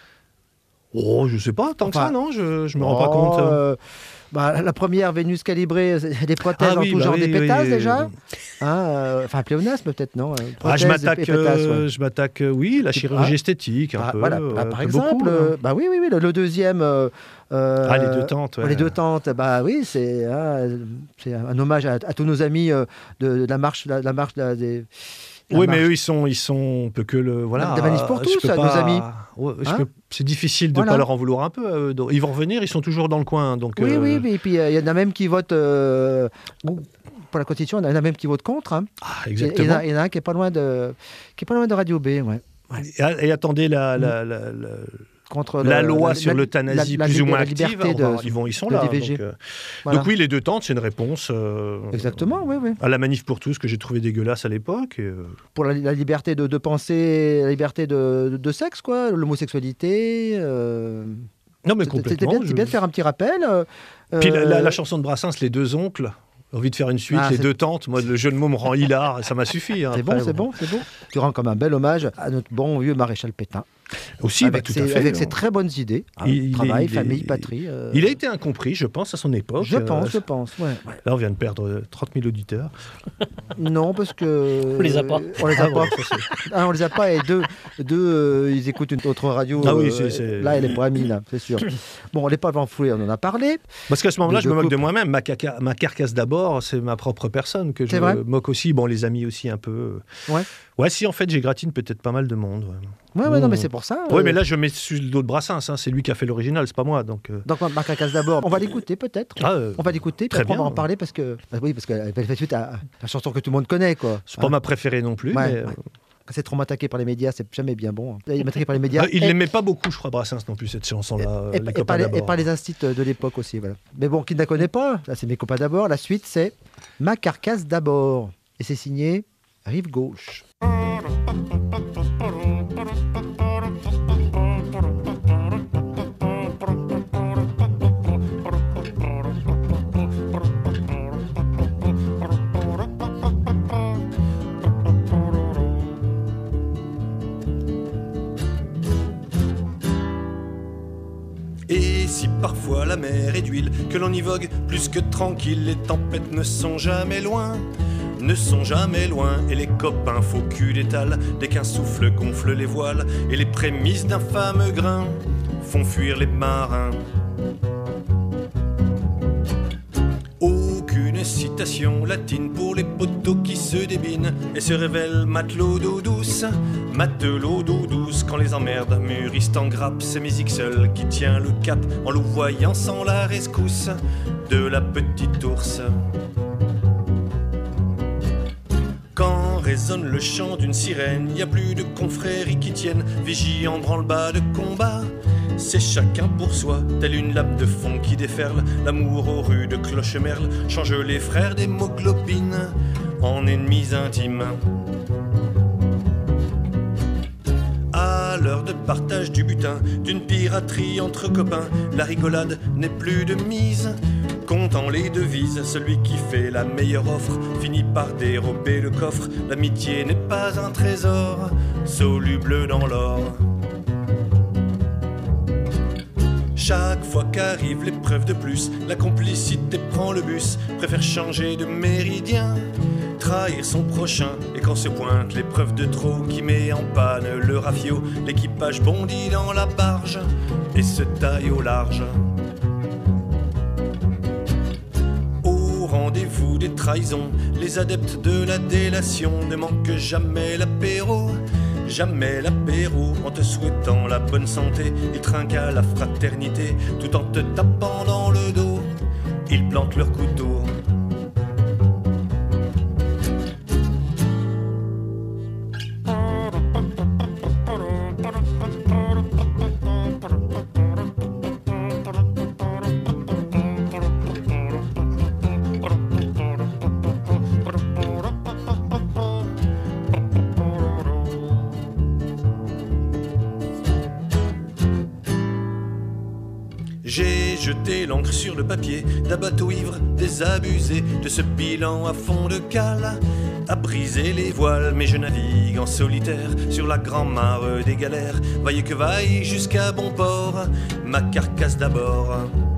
Oh, je sais pas, tant enfin, que ça, non, je, je me rends oh, pas compte. Euh, bah, la première, Vénus calibrée, des prothèses ah, oui, en tout bah genre, oui, des pétasses oui, déjà oui, oui. Hein, euh, Enfin, pléonasme peut-être, non prothèses, ah, Je m'attaque, pétasses, euh, ouais. je m'attaque oui, la chirurgie ah, esthétique, un ah, peu. Voilà, bah, par exemple, beaucoup, euh, bah, oui, oui, oui, le, le deuxième... Euh, Euh, ah, les deux tantes. Ouais. Les deux tantes, bah oui, c'est, hein, c'est un hommage à, à tous nos amis euh, de, de la marche, la, la marche la, des. La oui, marche. mais eux, ils sont, ils sont, on peut que le, voilà. Des manifs pour tous, pas, nos amis. Ouais, hein peux, c'est difficile de ne voilà. pas leur en vouloir un peu. Euh, ils vont revenir, ils sont toujours dans le coin, donc. Oui, euh... oui, et puis il euh, y en a même qui votent. Euh, pour la Constitution, il y en a même qui votent contre. Hein. Ah, exactement. Il y, y en a un qui est pas loin de, qui est pas loin de Radio B, ouais. ouais. Et, et attendez la. Mm. la, la, la... Contre la le, loi la, sur la, l'euthanasie la, la, plus ou moins la active, de, va, ils, vont, ils sont là. Donc, euh, voilà. donc oui, les deux tantes, c'est une réponse euh, exactement, oui, oui. à la manif pour tous que j'ai trouvé dégueulasse à l'époque. Et, euh... Pour la, la liberté de, de penser, la liberté de, de, de sexe, quoi, l'homosexualité. Euh... Non, mais complètement. C'était bien, je... c'est bien de faire un petit rappel. Euh... Puis la, la, la chanson de Brassens, Les deux oncles. Envie de faire une suite, ah, les c'est... deux tantes. Moi, le jeu de mots me rend hilar, ça m'a suffi. Hein, c'est après, bon, c'est bon, bon, c'est bon. Tu rends comme un bel hommage à notre bon vieux maréchal Pétain. Aussi, avec, bah, tout ses, à fait, avec hein. ses très bonnes idées, hein, il, travail, il, famille, il, patrie. Euh... Il a été incompris, je pense, à son époque. Je pense, euh, je pense, ouais. Là, on vient de perdre trente mille auditeurs. Non, parce que... On les a pas. On les a ah, pas. Bon, ah, on les a pas, et deux, deux euh, ils écoutent une autre radio. Ah oui, euh, c'est, c'est... Là, elle est pas amie, là, c'est sûr. Bon, on n'est pas enfoué, on en a parlé. Parce qu'à ce moment-là, je me moque couples. de moi-même. Ma, caca... ma carcasse d'abord, c'est ma propre personne que je me moque aussi. Bon, les amis aussi un peu. Ouais. Ouais, si, en fait, j'égratine peut-être pas mal de monde. Ouais, ouais, ouais, non, mais c'est pour ça. Oui, euh... mais là, je mets sur le dos de Brassens. Hein, c'est lui qui a fait l'original, c'est pas moi. Donc, euh... donc ma carcasse d'abord. On va l'écouter peut-être. Ah, euh... On va l'écouter, puis après on va en parler parce que, bah, oui, parce qu'elle fait suite à la chanson que tout le monde connaît, quoi. C'est hein. pas ma préférée non plus. Ouais, mais... ouais. Quand c'est trop attaqué par les médias, c'est jamais bien bon. Il est attaqué par les médias. Euh, il l'aimait pas beaucoup, je crois, Brassens non plus, cette chanson-là. Et, et, et, par les, et par les instits de l'époque aussi, voilà. Mais bon, qui ne la connaît pas, là c'est Mes copains d'abord. La suite, c'est Ma carcasse d'abord. Et c'est signé Rive Gauche. Et si parfois la mer est d'huile, que l'on y vogue plus que tranquille, les tempêtes ne sont jamais loin, ne sont jamais loin, et les copains faux cul d'étal, dès qu'un souffle gonfle les voiles, et les prémices d'un fameux grain font fuir les marins. Aucune citation latine pour les poteaux qui se débinent et se révèlent matelot d'eau douce, matelot d'eau douce. Quand les emmerdes mûrissent en grappe, c'est Mésique seul qui tient le cap en louvoyant sans la rescousse de la petite ours. Quand résonne le chant d'une sirène, y a plus de confréries qui tiennent vigie en branle-bas de combat. C'est chacun pour soi, telle une lame de fond qui déferle. L'amour aux rues de Clochemerle change les frères d'hémoglobine en ennemis intimes. À l'heure de partage du butin, d'une piraterie entre copains, la rigolade n'est plus de mise. Comptant les devises, celui qui fait la meilleure offre finit par dérober le coffre. L'amitié n'est pas un trésor soluble dans l'or. Chaque fois qu'arrive l'épreuve de plus, la complicité prend le bus, préfère changer de méridien, trahir son prochain. Et quand se pointe l'épreuve de trop qui met en panne le rafio, l'équipage bondit dans la barge et se taille au large. Au rendez-vous des trahisons, les adeptes de la délation ne manquent jamais l'apéro. Jamais l'apéro, en te souhaitant la bonne santé, ils trinquent à la fraternité, tout en te tapant dans le dos, ils plantent leur couteau. J'ai jeté l'encre sur le papier d'un bateau ivre désabusé, de ce bilan à fond de cale, à briser les voiles, mais je navigue en solitaire sur la grande mare des galères. Vaille que vaille jusqu'à bon port, ma carcasse d'abord.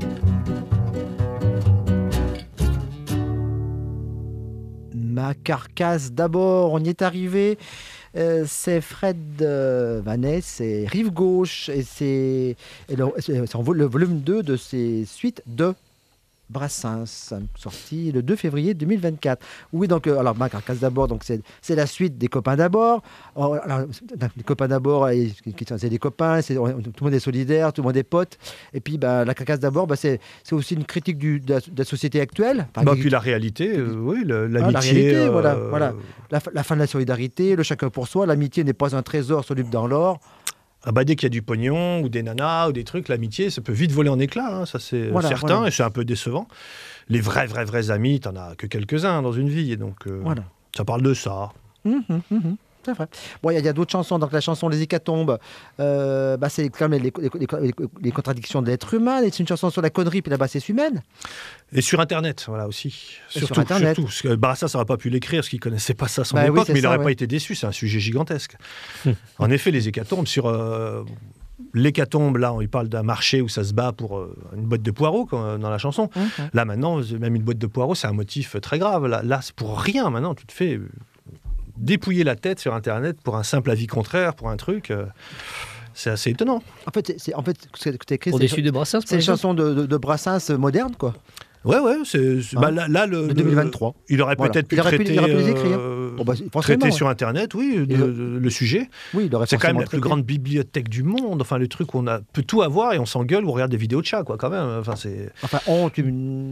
Ma carcasse d'abord, on y est arrivé. Euh, c'est Fred euh, Vanès, c'est Rive Gauche, et c'est, et le, c'est le volume deux de ses suites de Brassens, sorti le deux février deux mille vingt-quatre. Oui, donc, euh, alors, ma carcasse d'abord, donc c'est, c'est la suite des copains d'abord. Alors, alors, les copains d'abord, c'est des copains, c'est, tout le monde est solidaire, tout le monde est pote. Et puis, bah, la carcasse d'abord, bah, c'est, c'est aussi une critique du, de, la, de la société actuelle. Enfin, bah, puis la réalité, euh, oui, le, l'amitié. Ah, la réalité, euh, voilà. voilà. La, la fin de la solidarité, le chacun pour soi. L'amitié n'est pas un trésor soluble dans l'or. Ah bah dès qu'il y a du pognon ou des nanas ou des trucs, l'amitié, ça peut vite voler en éclats, hein, ça c'est voilà, certain, voilà. Et c'est un peu décevant. Les vrais, vrais, vrais amis, t'en as que quelques-uns dans une vie, et donc euh, voilà. ça parle de ça. Mmh, mmh, mmh. C'est vrai. Bon, il y, y a d'autres chansons. Donc la chanson Les Hécatombes, euh, bah, c'est quand même les, les, les, les contradictions de l'être humain. C'est une chanson sur la connerie, puis la bassesse humaine. Et sur Internet, voilà aussi. Et surtout, sur Internet. surtout. Parce que Brassens n'aurait pas pu l'écrire, parce qu'il ne connaissait pas ça à son bah, époque, oui, mais il n'aurait ouais. pas été déçu. C'est un sujet gigantesque. En effet, les hécatombes, sur euh, l'hécatombe, là, il parle d'un marché où ça se bat pour euh, une boîte de poireaux, comme dans la chanson. Mm-hmm. Là, maintenant, même une boîte de poireaux, c'est un motif très grave. Là, là c'est pour rien, maintenant, tu te fais dépouiller la tête sur Internet pour un simple avis contraire, pour un truc... Euh, c'est assez étonnant. En fait, c'est, c'est, en fait, ce que tu écrit, pour c'est, des suites de Brassens, c'est les chansons de, de, de Brassens modernes, quoi. Ouais, ouais, c'est, c'est, hein bah, là, là le, le deux mille vingt-trois. Il aurait voilà. peut-être pu il aurait traiter, pu, il aurait pu les écrire. Euh, bon, bah, traiter ouais. sur Internet, oui, de, de, de, le sujet. Oui, il aurait c'est quand même la traité. plus grande bibliothèque du monde. Enfin, le truc où on a, peut tout avoir et on s'engueule ou on regarde des vidéos de chats, quoi, quand même. Enfin, c'est... enfin on, tu...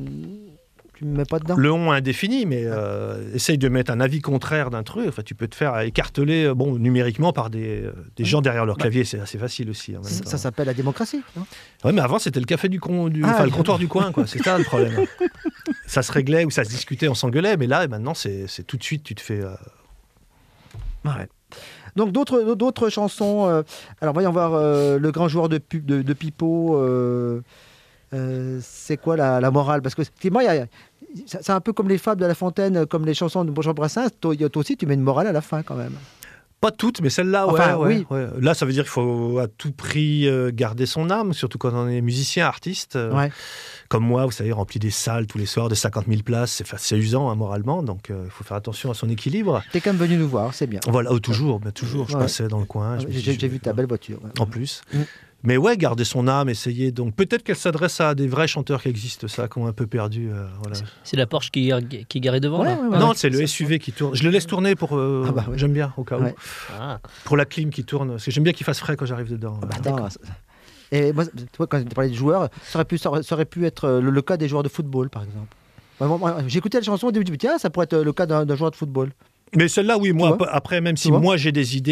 tu me mets pas dedans. Le on indéfini, mais euh, essaye de mettre un avis contraire d'un truc. Enfin, tu peux te faire écarteler, bon, numériquement par des, des gens derrière leur clavier. C'est assez facile aussi. En même ça, temps. ça s'appelle la démocratie. Hein. Ouais, mais avant c'était le café du con, du, ah, enfin le comptoir du coin, quoi. C'est ça le problème. Ça se réglait ou ça se discutait, on s'engueulait, mais là maintenant c'est, c'est tout de suite tu te fais. Euh... Ouais. Donc d'autres d'autres chansons. Euh, alors voyons voir euh, le grand joueur de pub de, de Pipeau. Euh, euh, c'est quoi la, la morale? Parce que effectivement, il y a c'est un peu comme les fables de La Fontaine, comme les chansons de Jean Brassens. Toi, toi aussi, tu mets une morale à la fin, quand même. Pas toutes, mais celle-là, enfin, ouais, oui. ouais, ouais. Là, ça veut dire qu'il faut à tout prix euh, garder son âme, surtout quand on est musicien, artiste. Euh, ouais. Comme moi, vous savez, rempli des salles tous les soirs de cinquante mille places, c'est, c'est usant hein, moralement, donc il euh, faut faire attention à son équilibre. T'es quand même venu nous voir, c'est bien. Voilà, oh, toujours, mais toujours. Je ouais. passais dans le coin. Ah, j'ai, j'ai vu ta belle voiture. Ouais. En plus. Mm. Mais ouais, garder son âme, essayer. Donc peut-être qu'elle s'adresse à des vrais chanteurs qui existent, ça, qui ont un peu perdu. Euh, voilà. C'est la Porsche qui, qui est garée devant, ouais, là. Ouais, ouais, non, ouais, c'est le S U V qui tourne. Je le laisse tourner pour. Euh, ah bah, ouais. J'aime bien, au cas où. Ouais. Ah. Pour la clim qui tourne. Parce que j'aime bien qu'il fasse frais quand j'arrive dedans. Bah, attends, et moi, tu vois, quand tu parlais de joueurs, ça aurait pu, ça aurait, ça aurait pu être le, le cas des joueurs de football, par exemple. Moi, moi, j'ai écouté la chanson au début, tiens, ça pourrait être le cas d'un, d'un joueur de football. Mais celle-là, oui, moi, après, même si moi j'ai des idées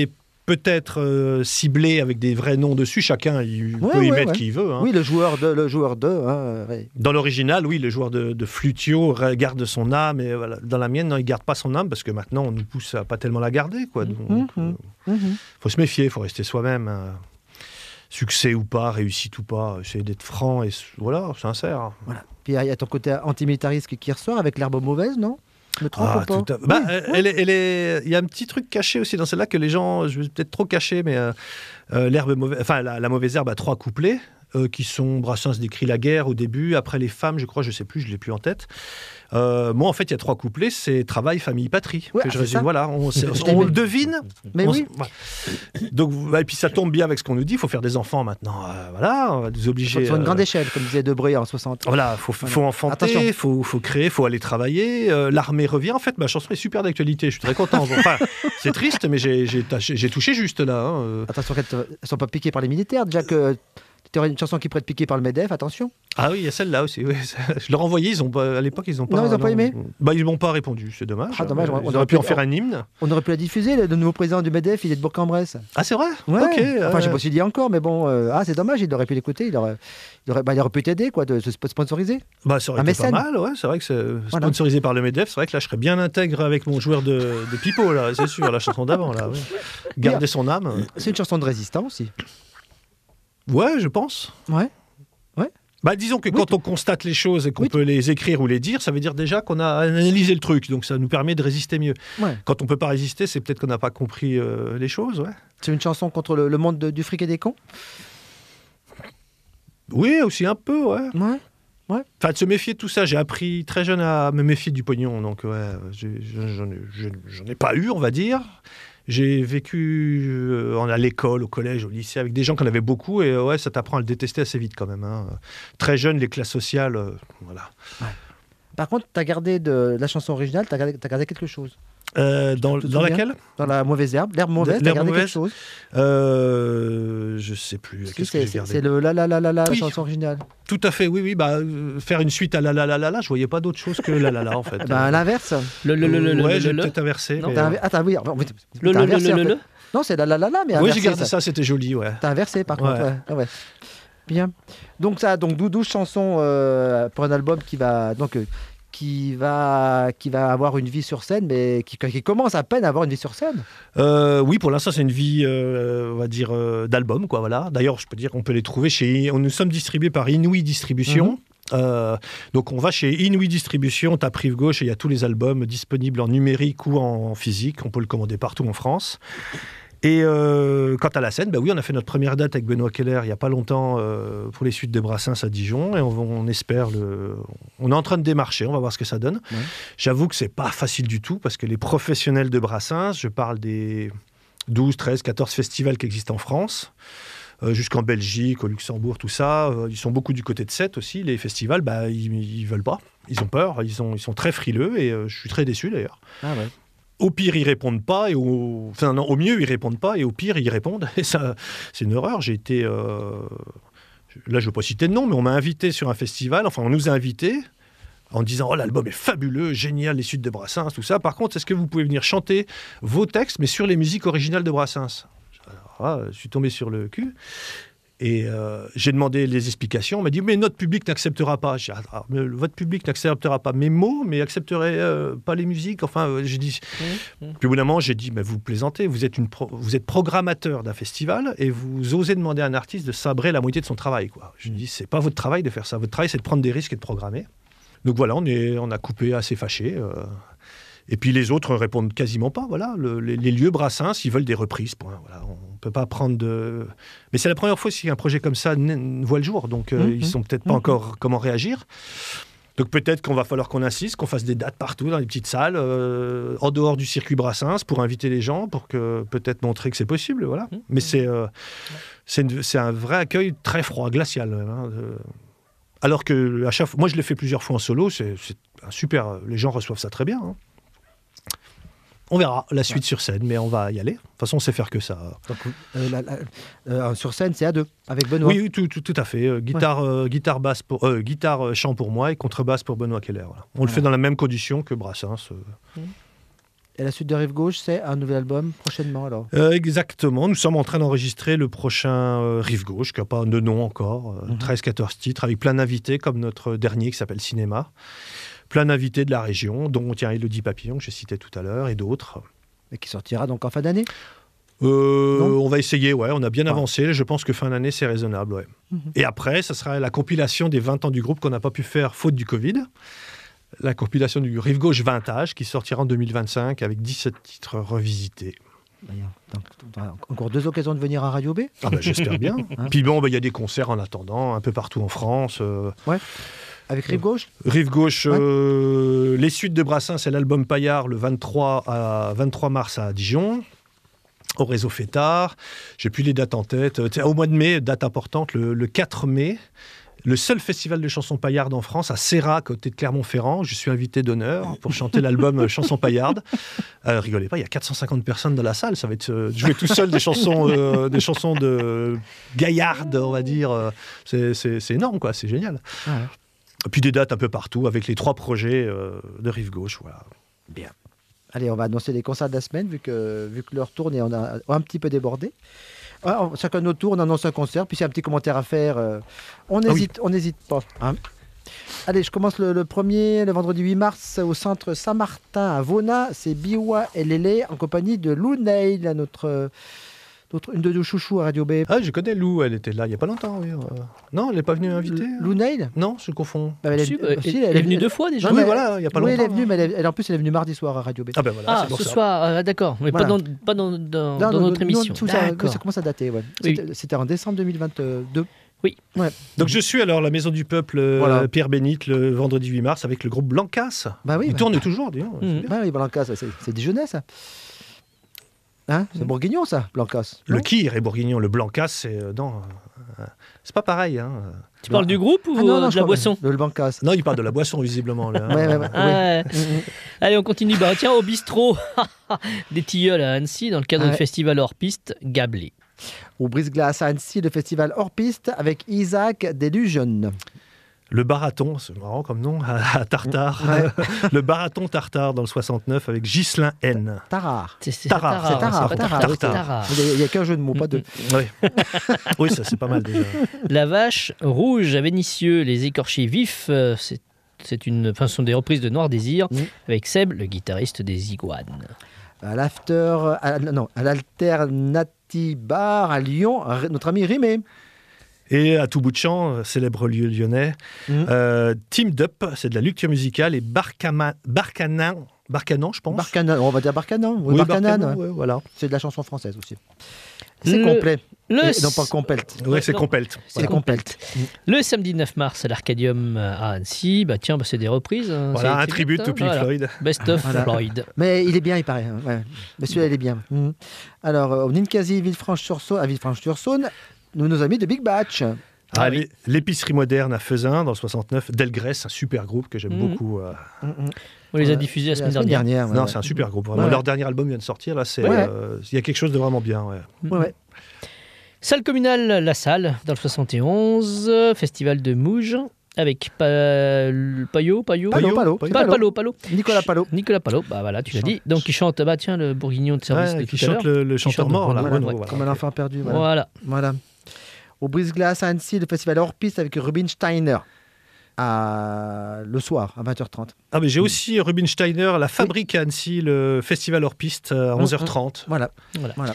peut-être euh, ciblé avec des vrais noms dessus. Chacun il Ouais, peut y ouais, mettre ouais. qui il veut. Hein. Oui, le joueur de, le joueur de. Hein, ouais. Dans l'original, oui, le joueur de, de Flutio garde son âme. Et voilà. Dans la mienne, non, il garde pas son âme parce que maintenant, on nous pousse à pas tellement la garder. Quoi. Donc, Mmh, euh, mmh. faut se méfier, faut rester soi-même. Hein. Succès ou pas, réussite ou pas, essayer d'être franc et voilà, sincère. Voilà. Puis il y a ton côté antimilitariste qui, qui ressort avec l'herbe mauvaise, non? Je me trompe Ah, ou pas? tout à... bah, Oui, elle, est- elle est... Il y a un petit truc caché aussi dans celle-là que les gens, je vais peut-être trop cacher, mais euh, euh, l'herbe mauvaise, enfin la, la mauvaise herbe a trois couplets euh, qui sont Brassens décrit la guerre au début, après les femmes, je crois, je sais plus, je l'ai plus en tête. Euh, moi, en fait, il y a trois couplets, c'est travail, famille, patrie Ouais, que je c'est résume. ça. Voilà, on, c'est- Je on l'ai- le devine. Mais on oui. s- voilà. Donc, et puis ça tombe bien avec ce qu'on nous dit. Il faut faire des enfants maintenant. Euh, voilà, on va nous obliger. Sur une euh, grande échelle, comme disait Debré en soixante. Voilà, faut, Voilà. faut enfanter, Attention. faut, faut créer, faut aller travailler. Euh, L'armée revient. En fait, ma chanson est super d'actualité. Je suis très content. Enfin, c'est triste, mais j'ai, j'ai, tâché- j'ai touché juste là. Hein. Euh, Attention qu'elles ne sont pas piquées par les militaires. Déjà que tu aurais une chanson qui pourrait être piquée par le MEDEF, attention. Ah oui, il y a celle-là aussi. Oui. Je leur envoyais. Ils ont pas, à l'époque, ils ont pas. Non, ils ont pas aimé Bah, ils m'ont pas répondu. C'est dommage. Ah, dommage, Ils on auraient aurait pu en pu- faire un hymne. On aurait pu la diffuser. Le, le nouveau président du MEDEF, il est de Bourg-en-Bresse. Ah, c'est vrai. Ouais. Ok. Enfin, euh, je sais pas s'il dit encore, mais bon. euh, ah, c'est dommage, il aurait pu l'écouter. Il aurait, il aurait, bah, il aurait pu t'aider, quoi, de se sponsoriser. Bah, ça aurait Un été pas mécène. mal, ouais. C'est vrai que c'est Voilà. sponsorisé par le MEDEF. C'est vrai que là, je serais bien intègre avec mon joueur de, de pipeau, là, c'est sûr, la chanson d'avant, là. Ouais. Garder son âme. C'est une chanson de résistance aussi. Ouais, je pense. Ouais. Bah, disons que Oui, quand tout- on constate les choses et qu'on Oui, peut les écrire ou les dire, ça veut dire déjà qu'on a analysé le truc. Donc, ça nous permet de résister mieux. Ouais. Quand on peut pas résister, c'est peut-être qu'on n'a pas compris euh, les choses, ouais. C'est une chanson contre le, le monde de- du fric et des cons. Oui, aussi un peu, ouais. Ouais. Enfin, de se méfier de tout ça. J'ai appris très jeune à me méfier du pognon. Donc, ouais, j'ai- j'en ai, je- j'en ai pas eu, on va dire. J'ai vécu euh, en- à l'école, au collège, au lycée, avec des gens qui en avaient beaucoup. Et euh, ouais, ça t'apprend à le détester assez vite quand même. Hein. Très jeune, les classes sociales, euh, voilà. Par contre, tu as gardé de la chanson originale, tu as gardé, t'as gardé quelque chose. Euh, dans Tu te dans souviens laquelle Dans la mauvaise herbe, l'herbe mauvaise, tu as L'herbe gardé mauvaise quelque chose. euh, Je sais plus. Si, Qu'est-ce que c'est, j'ai c'est, gardé c'est le la la la la la, la Oui. chanson originale. Tout à fait, oui, oui. Bah, euh, faire une suite à la la la la la, je voyais pas d'autre chose que la la la en fait. Eh ben, à l'inverse. Le le le le le ouais, le j'ai le peut-être inversé. Non. mais, T'as euh, inver- Attends, oui, enfin, oui, le t'as le inversé, le en le fait. le. Non, c'est la la la la, mais Oui, inversé. j'ai gardé ça. ça, c'était joli, ouais. T'as inversé, par contre. Ouais. Ouais. Ah ouais. Bien. Donc ça, donc douze chansons euh, pour un album qui va donc euh, qui va qui va avoir une vie sur scène, mais qui, qui commence à peine à avoir une vie sur scène. Euh, oui, pour l'instant, c'est une vie, euh, on va dire, euh, d'album, quoi, voilà. D'ailleurs, je peux dire qu'on peut les trouver chez... On, nous sommes distribués par Inouï Distribution. Mhm. Euh, donc, on va chez Inouï Distribution, tape rive gauche, et il y a tous les albums disponibles en numérique ou en physique. On peut le commander partout en France. Et euh, quant à la scène, bah oui, on a fait notre première date avec Benoît Keller il n'y a pas longtemps euh, pour les suites de Brassens à Dijon, et on, on espère le... On est en train de démarcher, on va voir ce que ça donne. Ouais. J'avoue que c'est pas facile du tout, parce que les professionnels de Brassens, je parle des douze, treize, quatorze festivals qui existent en France, euh, jusqu'en Belgique, au Luxembourg, tout ça, euh, ils sont beaucoup du côté de Sète aussi, les festivals, bah, ils, ils veulent pas, ils ont peur, ils, ont, ils sont très frileux, et euh, je suis très déçu d'ailleurs. Ah ouais. Au pire, ils répondent pas, et au... Enfin, non, au mieux, ils répondent pas, et au pire, ils répondent. Et ça, c'est une horreur. J'ai été... euh, Là, je ne veux pas citer de nom, mais on m'a invité sur un festival, enfin, on nous a invités, en disant « Oh, l'album est fabuleux, génial, les suites de Brassens, tout ça. Par contre, est-ce que vous pouvez venir chanter vos textes, mais sur les musiques originales de Brassens ?» Alors là, je suis tombé sur le cul. Et euh, j'ai demandé les explications. On m'a dit, mais notre public n'acceptera pas. J'ai dit, ah, mais votre public n'acceptera pas mes mots, mais accepterait euh, pas les musiques. Enfin, euh, j'ai dit. Mmh, mmh. Puis au bout d'un moment, j'ai dit, mais vous plaisantez. Vous êtes, une pro- vous êtes programmateur d'un festival et vous osez demander à un artiste de sabrer la moitié de son travail, quoi. Je lui dis, c'est pas votre travail de faire ça. Votre travail, c'est de prendre des risques et de programmer. Donc voilà, on, est, on a coupé assez fâché. Euh, Et puis les autres répondent quasiment pas. Voilà, le, les, les lieux Brassens, ils veulent des reprises. Point. Voilà, on ne peut pas prendre de. Mais c'est la première fois qu'un projet comme ça n- voit le jour. Donc euh, Mmh, ils sont peut-être mmh. pas encore comment réagir. Donc peut-être qu'on va falloir qu'on insiste, qu'on fasse des dates partout dans les petites salles, euh, en dehors du circuit Brassens, pour inviter les gens, pour que peut-être montrer que c'est possible. Voilà. Mmh. Mais c'est euh, c'est une- c'est un vrai accueil très froid, glacial. Hein, de- Alors que à chaque fois, moi je l'ai fait plusieurs fois en solo, c'est c'est un super. Les gens reçoivent ça très bien. Hein. On verra la suite sur scène, mais on va y aller. De toute façon, on sait faire que ça. Donc, euh, la- la- euh, sur scène, c'est à deux, avec Benoît. Oui, oui, tout, tout, tout à fait. Euh, guitare, euh, guitare, basse pour, euh, guitare, euh, chant pour moi et contrebasse pour Benoît Keller. Voilà. On le Voilà. fait dans la même condition que Brassens. euh. Et la suite de Rive Gauche, c'est un nouvel album prochainement alors euh, Exactement. Nous sommes en train d'enregistrer le prochain euh, Rive Gauche, qui n'a pas de nom encore. Euh, mm-hmm. treize quatorze titres, avec plein d'invités, comme notre dernier qui s'appelle Cinéma. Plein d'invités de la région, dont tiens, Élodie Papillon, que je citais tout à l'heure, et d'autres. Et qui sortira donc en fin d'année euh, On va essayer, ouais. On a bien ah. avancé. Je pense que fin d'année, c'est raisonnable, ouais. Mm-hmm. Et après, ça sera la compilation des vingt ans du groupe qu'on n'a pas pu faire faute du Covid. La compilation du Rive Gauche Vintage qui sortira en deux mille vingt-cinq avec dix-sept titres revisités. Donc, on a encore deux occasions de venir à Radio B. Ah ben, j'espère bien. Hein Puis bon, il ben, y a des concerts en attendant, un peu partout en France. Euh, ouais. Avec Rive Gauche euh, Rive Gauche, ouais. euh, les suites de Brassens, c'est l'album Paillard le vingt-trois mars à Dijon, au réseau Fétard. J'ai plus les dates en tête. Au mois de mai, date importante, le, le quatre mai. Le seul festival de chansons paillardes en France, à Serra, côté de Clermont-Ferrand. Je suis invité d'honneur pour chanter l'album Chansons paillardes. Euh, rigolez pas, il y a quatre cent cinquante personnes dans la salle. Ça va être euh, jouer tout seul des chansons, euh, des chansons de gaillardes, on va dire. C'est, c'est, c'est énorme, quoi. C'est génial. Ouais. Et puis des dates un peu partout avec les trois projets euh, de Rive Gauche. Voilà. Bien. Allez, on va annoncer les concerts de la semaine, vu que, vu que l'heure tourne et on a un petit peu débordé. Ah, chacun de notre tour, on annonce un concert, puis s'il y a un petit commentaire à faire, euh, on n'hésite ah oui. on n'hésite pas. Hein. Allez, je commence le, le premier, le vendredi huit mars, au centre Saint-Martin à Vauna. C'est Biwa et Lélé en compagnie de Lou Neil, notre, notre, une de nos chouchous à Radio B. Ah, je connais Lou, elle était là il n'y a pas longtemps. Oui. Non, elle n'est pas venue inviter. Lou Neil ? Non, je confonds. Bah, elle, est, si, elle, elle, elle, elle est venue deux fois déjà. Non, oui, voilà, il n'y a pas oui, longtemps. Elle est venue, mais elle, elle, en plus, elle est venue mardi soir à Radio B. Ah, ben voilà, ah c'est pour ce ça. soir, euh, d'accord, mais voilà. pas dans, pas dans, dans, non, dans notre non, émission. Non, ça, ça commence à dater, ouais. Oui. C'était, c'était en décembre deux mille vingt-deux. Oui. Ouais. Donc je suis alors à la Maison du Peuple, voilà. Pierre Bénite, le vendredi huit mars, avec le groupe Blancas. Bah oui, il bah, tourne bah, toujours, disons. Mmh. Bah oui, Blancas, c'est, c'est Dijonais, ça. Hein, c'est mmh. bourguignon, ça, Blancas. Le non Kir est bourguignon, le Blancas, c'est euh, non, euh, c'est pas pareil. Hein. Tu parles du groupe ou ah, non, non, de la boisson Le Blancas. Non, il parle de la boisson, visiblement. Là. ouais, ouais, ouais, ah, ouais. Mmh. Allez, on continue. Bah, tiens, au bistrot des Tilleuls à Annecy, dans le cadre ouais. du festival hors piste Gablé. Au Brise-Glace à Annecy, le festival hors piste avec Isaac Delusion. Le Barathon, c'est marrant comme nom, à Tartare. Ouais. Le Barathon Tartare dans le soixante-neuf avec Ghislain N. Tarare. C'est, c'est Tarare. C'est Tarare. Tarare. Tarare. Il n'y a, a qu'un jeu de mots, pas deux. Oui. Oui, ça c'est pas mal déjà. La Vache Rouge à Vénissieux, les écorchés vifs, c'est, c'est une, enfin, ce sont des reprises de Noir Désir mmh. avec Seb, le guitariste des Iguanes. À l'after, à, non, à l'Alternati Bar à Lyon, notre ami Rimé. Et à tout bout de champ, célèbre lieu lyonnais, mmh. euh, Team Dup, c'est de la lecture musicale, et Barcama, Barcanan, Barcanan, je pense. Barcanan, on va dire Barcanan. Oui, Barcanan, Barcanan ouais, voilà. C'est de la chanson française aussi. C'est le, complet. Le et, non, pas compelt. Oui, c'est compelt. C'est voilà. compelt. Le samedi neuf mars à l'Arcadium à Annecy, bah tiens, bah c'est des reprises. Hein, voilà, c'est un tribute to Pink voilà. Floyd. Best of voilà. Floyd. Mais il est bien, il paraît. Hein. Ouais. Mais celui-là, il est bien. Mmh. Alors, au Ninkasi, Villefranche-sur-Saône, à Villefranche-sur-Saône, nous, nos amis de Big Batch. Ah, ah, oui. L'épicerie moderne à Fezin, dans le soixante-neuf. Delgrès, un super groupe que j'aime mmh. beaucoup. Euh... Mmh. On les a diffusés la semaine dernière. dernière ouais, non, ouais. c'est un super groupe. Vraiment. Ouais. Leur dernier album vient de sortir. Là, c'est, ouais. euh, y a quelque chose de vraiment bien. Ouais. Ouais, ouais. Salle communale La Salle, dans le soixante et onze. Festival de Mouges, avec pa... Payot, Payot, Palo, Palo, Palo, Palo, Palo. Nicolas Palo. Nicolas Palo, bah voilà, tu l'as dit. Donc il chante, bah tiens, le bourguignon de service ouais, de tout qui à chante l'heure. Le, le chanteur chante mort, là. Voilà, ouais, voilà. Comme un enfant perdu. Voilà. Voilà. voilà. Au Brise-Glace à Annecy, le festival hors piste avec Rubinsteiner. À... le soir, à vingt heures trente. Ah, mais j'ai aussi Rubinsteiner, la fabrique oui. à Annecy, le festival hors piste à onze heures trente. Voilà. voilà. voilà.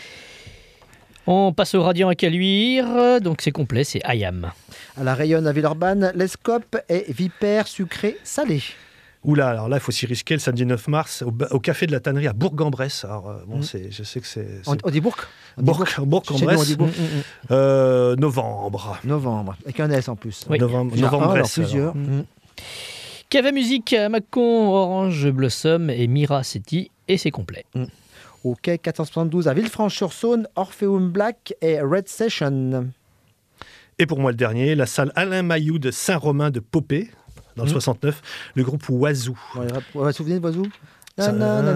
On passe au Radiant à Caluire, donc c'est complet, c'est Ayam. À la Rayonne à Villeurbanne, l'Escope et Vipère sucré salé. Oula, alors là, il faut s'y risquer le samedi neuf mars au, au café de la Tannerie à Bourg-en-Bresse. Alors, euh, bon, mmh. c'est, je sais que c'est. c'est... On, on dit Bourg Bourg, Bourg-en-Bresse. On dit Bourg. Euh, novembre. Novembre, avec un S en plus. Oui. Novembre, Novembre-Bresse. Plusieurs. Mmh. Cava Musique à Mâcon, Orange Blossom et Mira Setti, et c'est complet. Mmh. Au quai quatre cent soixante-douze à Villefranche-sur-Saône, Orpheum Black et Red Session. Et pour moi, le dernier, la salle Alain Mailloux de Saint-Romain de Popé. Dans le mmh. soixante-neuf, le groupe Oiseau. Ouais, vous vous souvenez de Oiseau ? Ça,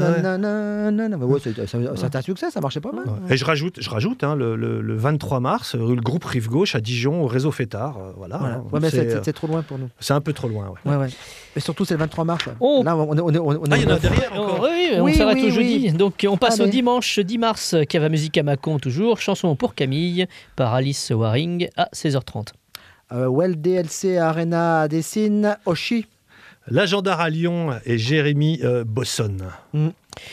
ouais, c'est, c'est, c'est un succès, ça marchait pas mal. Ouais. Et je rajoute, je rajoute hein, le, le, le vingt-trois mars, le groupe Rive Gauche à Dijon, au réseau Fêtard. Euh, voilà. voilà. Ouais, mais c'est, c'est, c'est trop loin pour nous. C'est un peu trop loin. Ouais. Ouais, ouais. Et surtout, c'est le vingt-trois mars. Ouais. Oh. Là, on, on, on, on, ah, il y en a derrière encore. Oui, oui, oui, on s'arrête oui, au jeudi. Oui. Donc, on passe Allez. au dimanche dix mars, Cava Musique à Mâcon, toujours. Chanson pour Camille, par Alice Waring, à seize heures trente. Euh, Well D L C Arena à Dessine, Oshi. La Gendarme à Lyon et Jérémy euh, Bosson. Mm.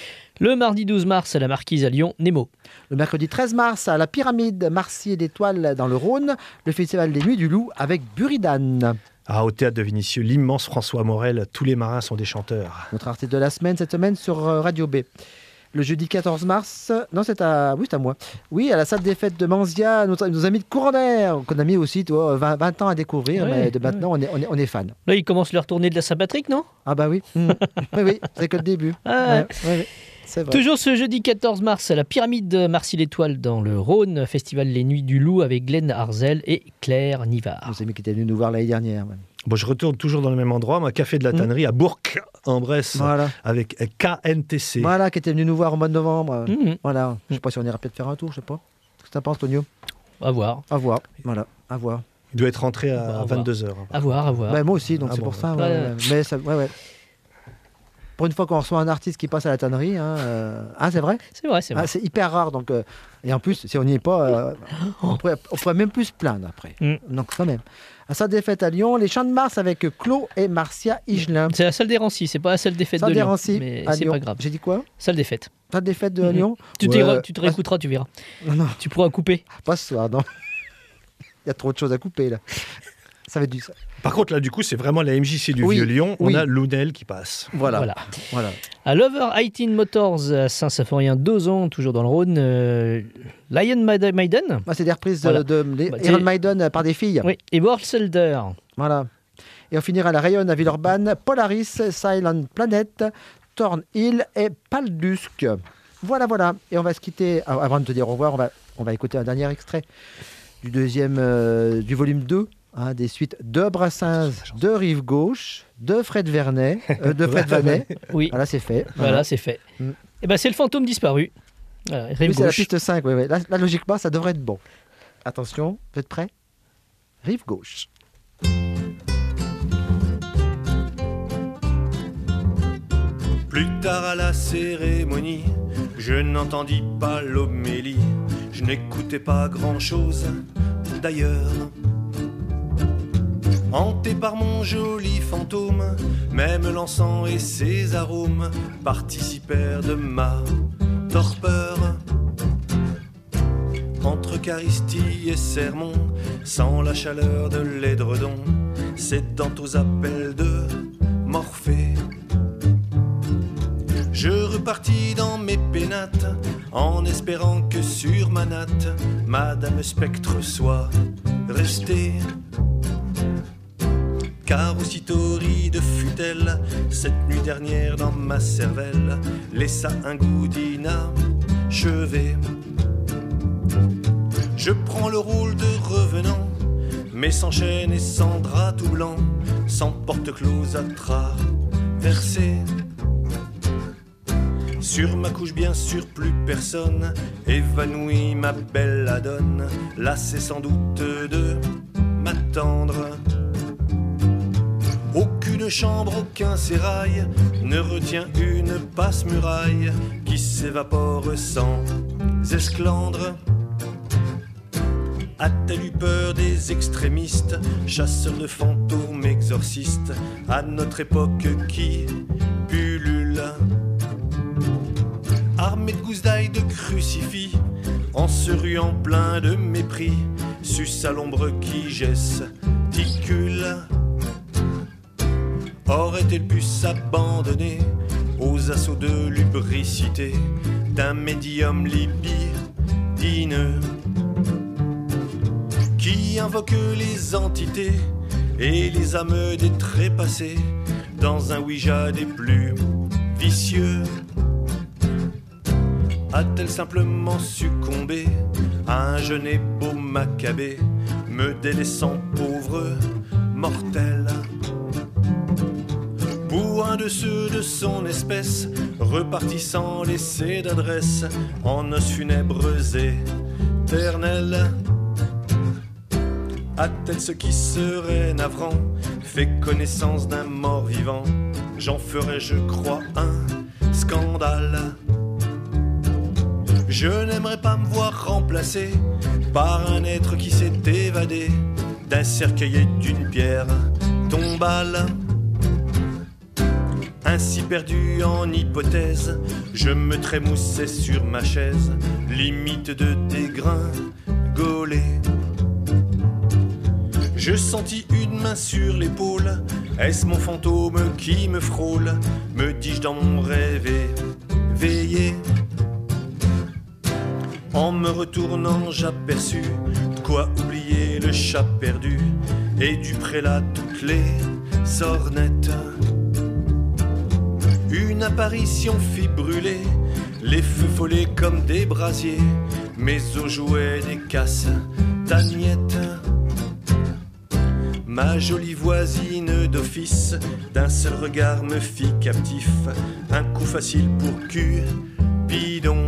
Le mardi douze mars, à la Marquise à Lyon, Nemo. Le mercredi treize mars, à la Pyramide Marcy d'Étoiles dans le Rhône, le Festival des Nuits du Loup avec Buridan. Ah, au Théâtre de Vénissieux, l'immense François Morel, tous les marins sont des chanteurs. Notre artiste de la semaine, cette semaine, sur Radio B. Le jeudi quatorze mars, non, c'est à, oui, c'est à moi. Oui, à la salle des fêtes de Manzia, nos, nos amis de Courant d'Air, qu'on a mis aussi, tu vois, vingt, vingt ans à découvrir, Ouais, mais de ouais. maintenant, on est, on est, on est fan. Là, ils commencent leur tournée de la Saint-Patrick, non? Ah bah oui, mmh. oui, oui, c'est que le début. Ah. Ouais, ouais, ouais. C'est vrai. Toujours ce jeudi quatorze mars, à la Pyramide Marcy-l'Étoile dans le Rhône, Festival Les Nuits du Loup avec Glenn Harzel et Claire Nivard. Nos amis qui étaient venus nous voir l'année dernière. Ouais. Bon, je retourne toujours dans le même endroit, moi, Café de la Tannerie, mmh. à Bourg-en-Bresse, Voilà. avec K N T C. Voilà, qui était venu nous voir au mois de novembre. Mmh. Voilà. Je sais pas si on ira peut-être faire un tour, je sais pas. Qu'est-ce que t'en penses, Tonio? À voir. À voir. Voilà, à voir. Il doit être rentré à, À voir. vingt-deux heures. À voir, à voir. Bah, moi aussi, donc Ah c'est bon, pour ça. ouais. Ouais, Ouais. ouais. Mais ça, ouais, ouais. Pour une fois qu'on reçoit un artiste qui passe à la tannerie, hein, euh... ah, c'est vrai, C'est vrai, c'est vrai. ah, c'est hyper rare. Donc, euh... Et en plus, si on n'y est pas, euh... on, pourrait, on pourrait même plus se plaindre après. Mm. Donc, quand même. À sa défaite à Lyon, les Chants de Mars avec Claude et Marcia Higelin. C'est la salle des Rancis, c'est pas la salle des fêtes Salle de des Lyon. Rancis Mais à c'est Lyon. pas grave. J'ai dit quoi? Salle des fêtes. Salle des fêtes de Mhm. Lyon. Tu, Ouais. te, tu te réécouteras, tu verras. Non, non, Tu pourras couper. pas ce soir, non. Il y a trop de choses à couper, là. Ça va être du... Par contre, là, du coup, c'est vraiment la M J C du Oui, Vieux-Lyon. On oui. a Lounel qui passe. Voilà. Voilà. voilà. À Lover eighteen Motors à Saint-Symphorien d'Ozon, toujours dans le Rhône, euh, Lion Maiden. Ah, c'est des reprises Voilà. de, de les Bah, Iron c'est- Maiden euh, par des filles. Oui, et Borselder. Voilà. Et on finira à la Rayonne à Villeurbanne, Polaris, Silent Planet, Thornhill et Paldusque. Voilà, voilà. Et on va se quitter, ah, avant de te dire au revoir, on va, on va écouter un dernier extrait du deuxième, euh, du volume deux, hein, des suites de Brassens, de Rive Gauche, de Fred Vernet, euh, de Fred Vanet. Oui, Voilà, c'est fait. voilà, c'est fait. Mm. Et ben c'est le fantôme disparu. Voilà, rive Oui, c'est la gauche. piste cinq. Oui, oui. Là, là, logiquement, ça devrait être bon. Attention, vous êtes prêts? Rive Gauche. Plus tard à la cérémonie, je n'entendis pas l'homélie, je n'écoutais pas grand-chose d'ailleurs. Hanté par mon joli fantôme, même l'encens et ses arômes participèrent de ma torpeur. Entre Eucharistie et sermon, sans la chaleur de l'édredon, cédant aux appels de Morphée. Je repartis dans mes pénates, en espérant que sur ma natte, Madame Spectre soit restée. Car aussitôt ride fut-elle, cette nuit dernière dans ma cervelle, laissa un goût d'inachevé. Je prends le rôle de revenant, mais sans chaîne et sans drap tout blanc, sans porte close à traverser. Sur ma couche bien sûr plus personne, évanouie ma belle adonne, lassée sans doute de m'attendre. Aucune chambre, aucun sérail ne retient une passe-muraille qui s'évapore sans esclandre. A-t-elle eu peur des extrémistes, chasseurs de fantômes, exorcistes, à notre époque qui pullule? Armés de gousses d'ail, de crucifix, en se ruant plein de mépris, suce à l'ombre qui gesticule. Aurait-elle pu s'abandonner aux assauts de lubricité d'un médium libidineux qui invoque les entités et les âmes des trépassés dans un Ouija des plus vicieux? A-t-elle simplement succombé à un jeune et beau macabé, me délaissant pauvre mortel? Pour un un de ceux de son espèce, reparti sans laisser d'adresse, en noces funèbres éternelles. A-t-elle ce qui serait navrant fait connaissance d'un mort vivant? J'en ferais, je crois, un scandale. Je n'aimerais pas me voir remplacé par un être qui s'est évadé d'un cercueil et d'une pierre tombale. Ainsi perdu en hypothèse, je me trémoussais sur ma chaise, limite de dégringoler. Je sentis une main sur l'épaule, est-ce mon fantôme qui me frôle? Me dis-je dans mon rêve éveillé. En me retournant, j'aperçus de quoi oublier le chat perdu, et du prélat toutes les sornettes. Une apparition fit brûler les feux follets comme des brasiers, mes os jouaient des casses-tagnettes. Ma jolie voisine d'office, d'un seul regard me fit captif, un coup facile pour Cupidon.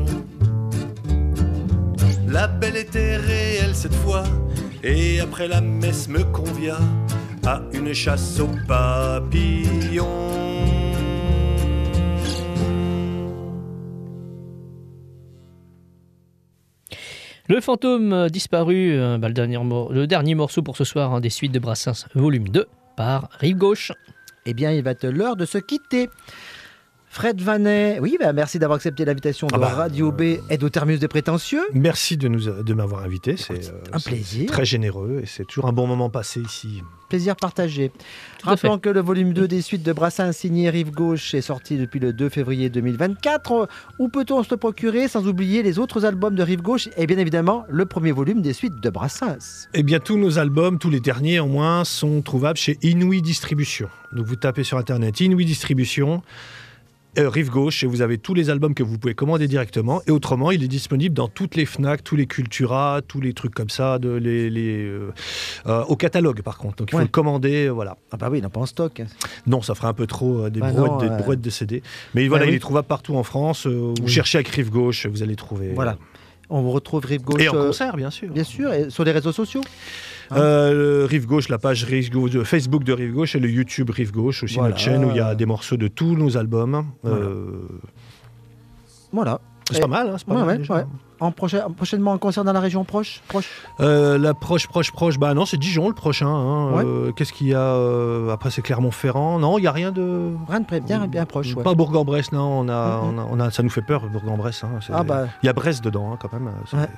La belle était réelle cette fois, et après la messe me convia à une chasse aux papillons. Le fantôme disparu, euh, bah, le, dernier mor- le dernier morceau pour ce soir, hein, des suites de Brassens, volume deux, par Rive Gauche. Eh bien, il va être l'heure de se quitter. Fred Vanet, oui, bah merci d'avoir accepté l'invitation de ah bah, Radio B et de Terminus des Prétentieux. Merci de, nous, de m'avoir invité, c'est, euh, un c'est plaisir. Très généreux et c'est toujours un bon moment passé ici. Plaisir partagé. Tout Rappelons que le volume deux des suites de Brassens signé Rive Gauche est sorti depuis le deux février deux mille vingt-quatre. Où peut-on se le procurer sans oublier les autres albums de Rive Gauche et bien évidemment le premier volume des suites de Brassens? Eh bien, tous nos albums, tous les derniers au moins, sont trouvables chez Inouï Distribution. Donc vous tapez sur internet Inouï Distribution. Euh, Rive Gauche, et vous avez tous les albums que vous pouvez commander directement. Et autrement, il est disponible dans toutes les Fnac, tous les Cultura, tous les trucs comme ça, de les, les, euh, euh, au catalogue par contre. Donc il faut Ouais. le commander, euh, voilà. Ah bah oui, il n'a pas en stock. Non, ça ferait un peu trop euh, des, Bah brouettes, non, des euh... brouettes de C D. Mais voilà, bah il oui. est trouvable partout en France. Euh, vous oui. cherchez avec Rive Gauche, vous allez trouver. Voilà. Euh... On vous retrouve Rive Gauche. Et en euh, concert, bien sûr. Bien sûr, et sur les réseaux sociaux. Hein Euh, Rive Gauche, la page Rive Gauche, de Facebook de Rive Gauche et le YouTube Rive Gauche, aussi Voilà. notre chaîne où il y a des morceaux de tous nos albums. Voilà. Euh, Voilà. C'est Et- pas mal, hein, c'est pas Ouais, mal ouais, déjà. ouais. En prochain, prochainement en concert dans la région proche, proche. Euh, la proche, proche, proche, bah non, c'est Dijon le prochain. Hein. Ouais. Euh, qu'est-ce qu'il y a euh, après, c'est Clermont-Ferrand. Non, il n'y a rien de. Rien de près, bien, bien proche. Ouais. Pas Bourg-en-Bresse, non. On a, Mm-hmm. on a, on a, ça nous fait peur, Bourg-en-Bresse. Hein. C'est- Ah bah. Il y a Brest dedans, hein, quand même. C'est- Ouais.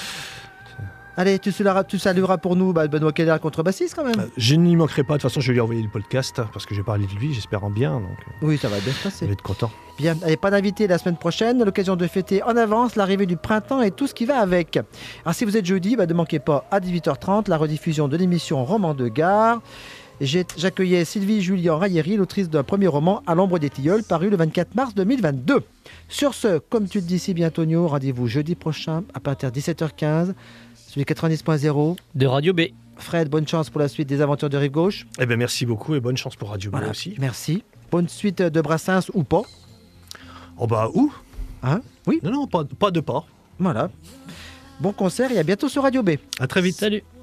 Allez, tu, salueras, tu salueras pour nous bah, Benoît Keller, contrebassiste quand même. Euh, Je n'y manquerai pas. De toute façon, je vais lui envoyer le podcast parce que j'ai parlé de lui, j'espère en bien. Donc, euh, Oui, ça va bien se il passer. va être content. Bien, allez, pas d'invité la semaine prochaine, l'occasion de fêter en avance l'arrivée du printemps et tout ce qui va avec. Alors si vous êtes jeudi, bah, ne manquez pas à dix-huit heures trente la rediffusion de l'émission Roman de gare. J'ai- J'accueillais Sylvie Julien Railléry, l'autrice d'un premier roman À l'ombre des tilleuls, paru le vingt-quatre mars deux mille vingt-deux. Sur ce, comme tu le dis si bien Tonio, rendez-vous jeudi prochain à partir de dix-sept heures quinze sur les quatre-vingt-dix point zéro. De Radio B. Fred, bonne chance pour la suite des aventures de Rive Gauche. Eh bien, merci beaucoup et bonne chance pour Radio B Voilà, aussi. merci. Bonne suite de Brassens ou pas. Oh bah, où Hein Oui, Non, non, pas, pas de pas. voilà. Bon concert et à bientôt sur Radio B. À très vite. Salut.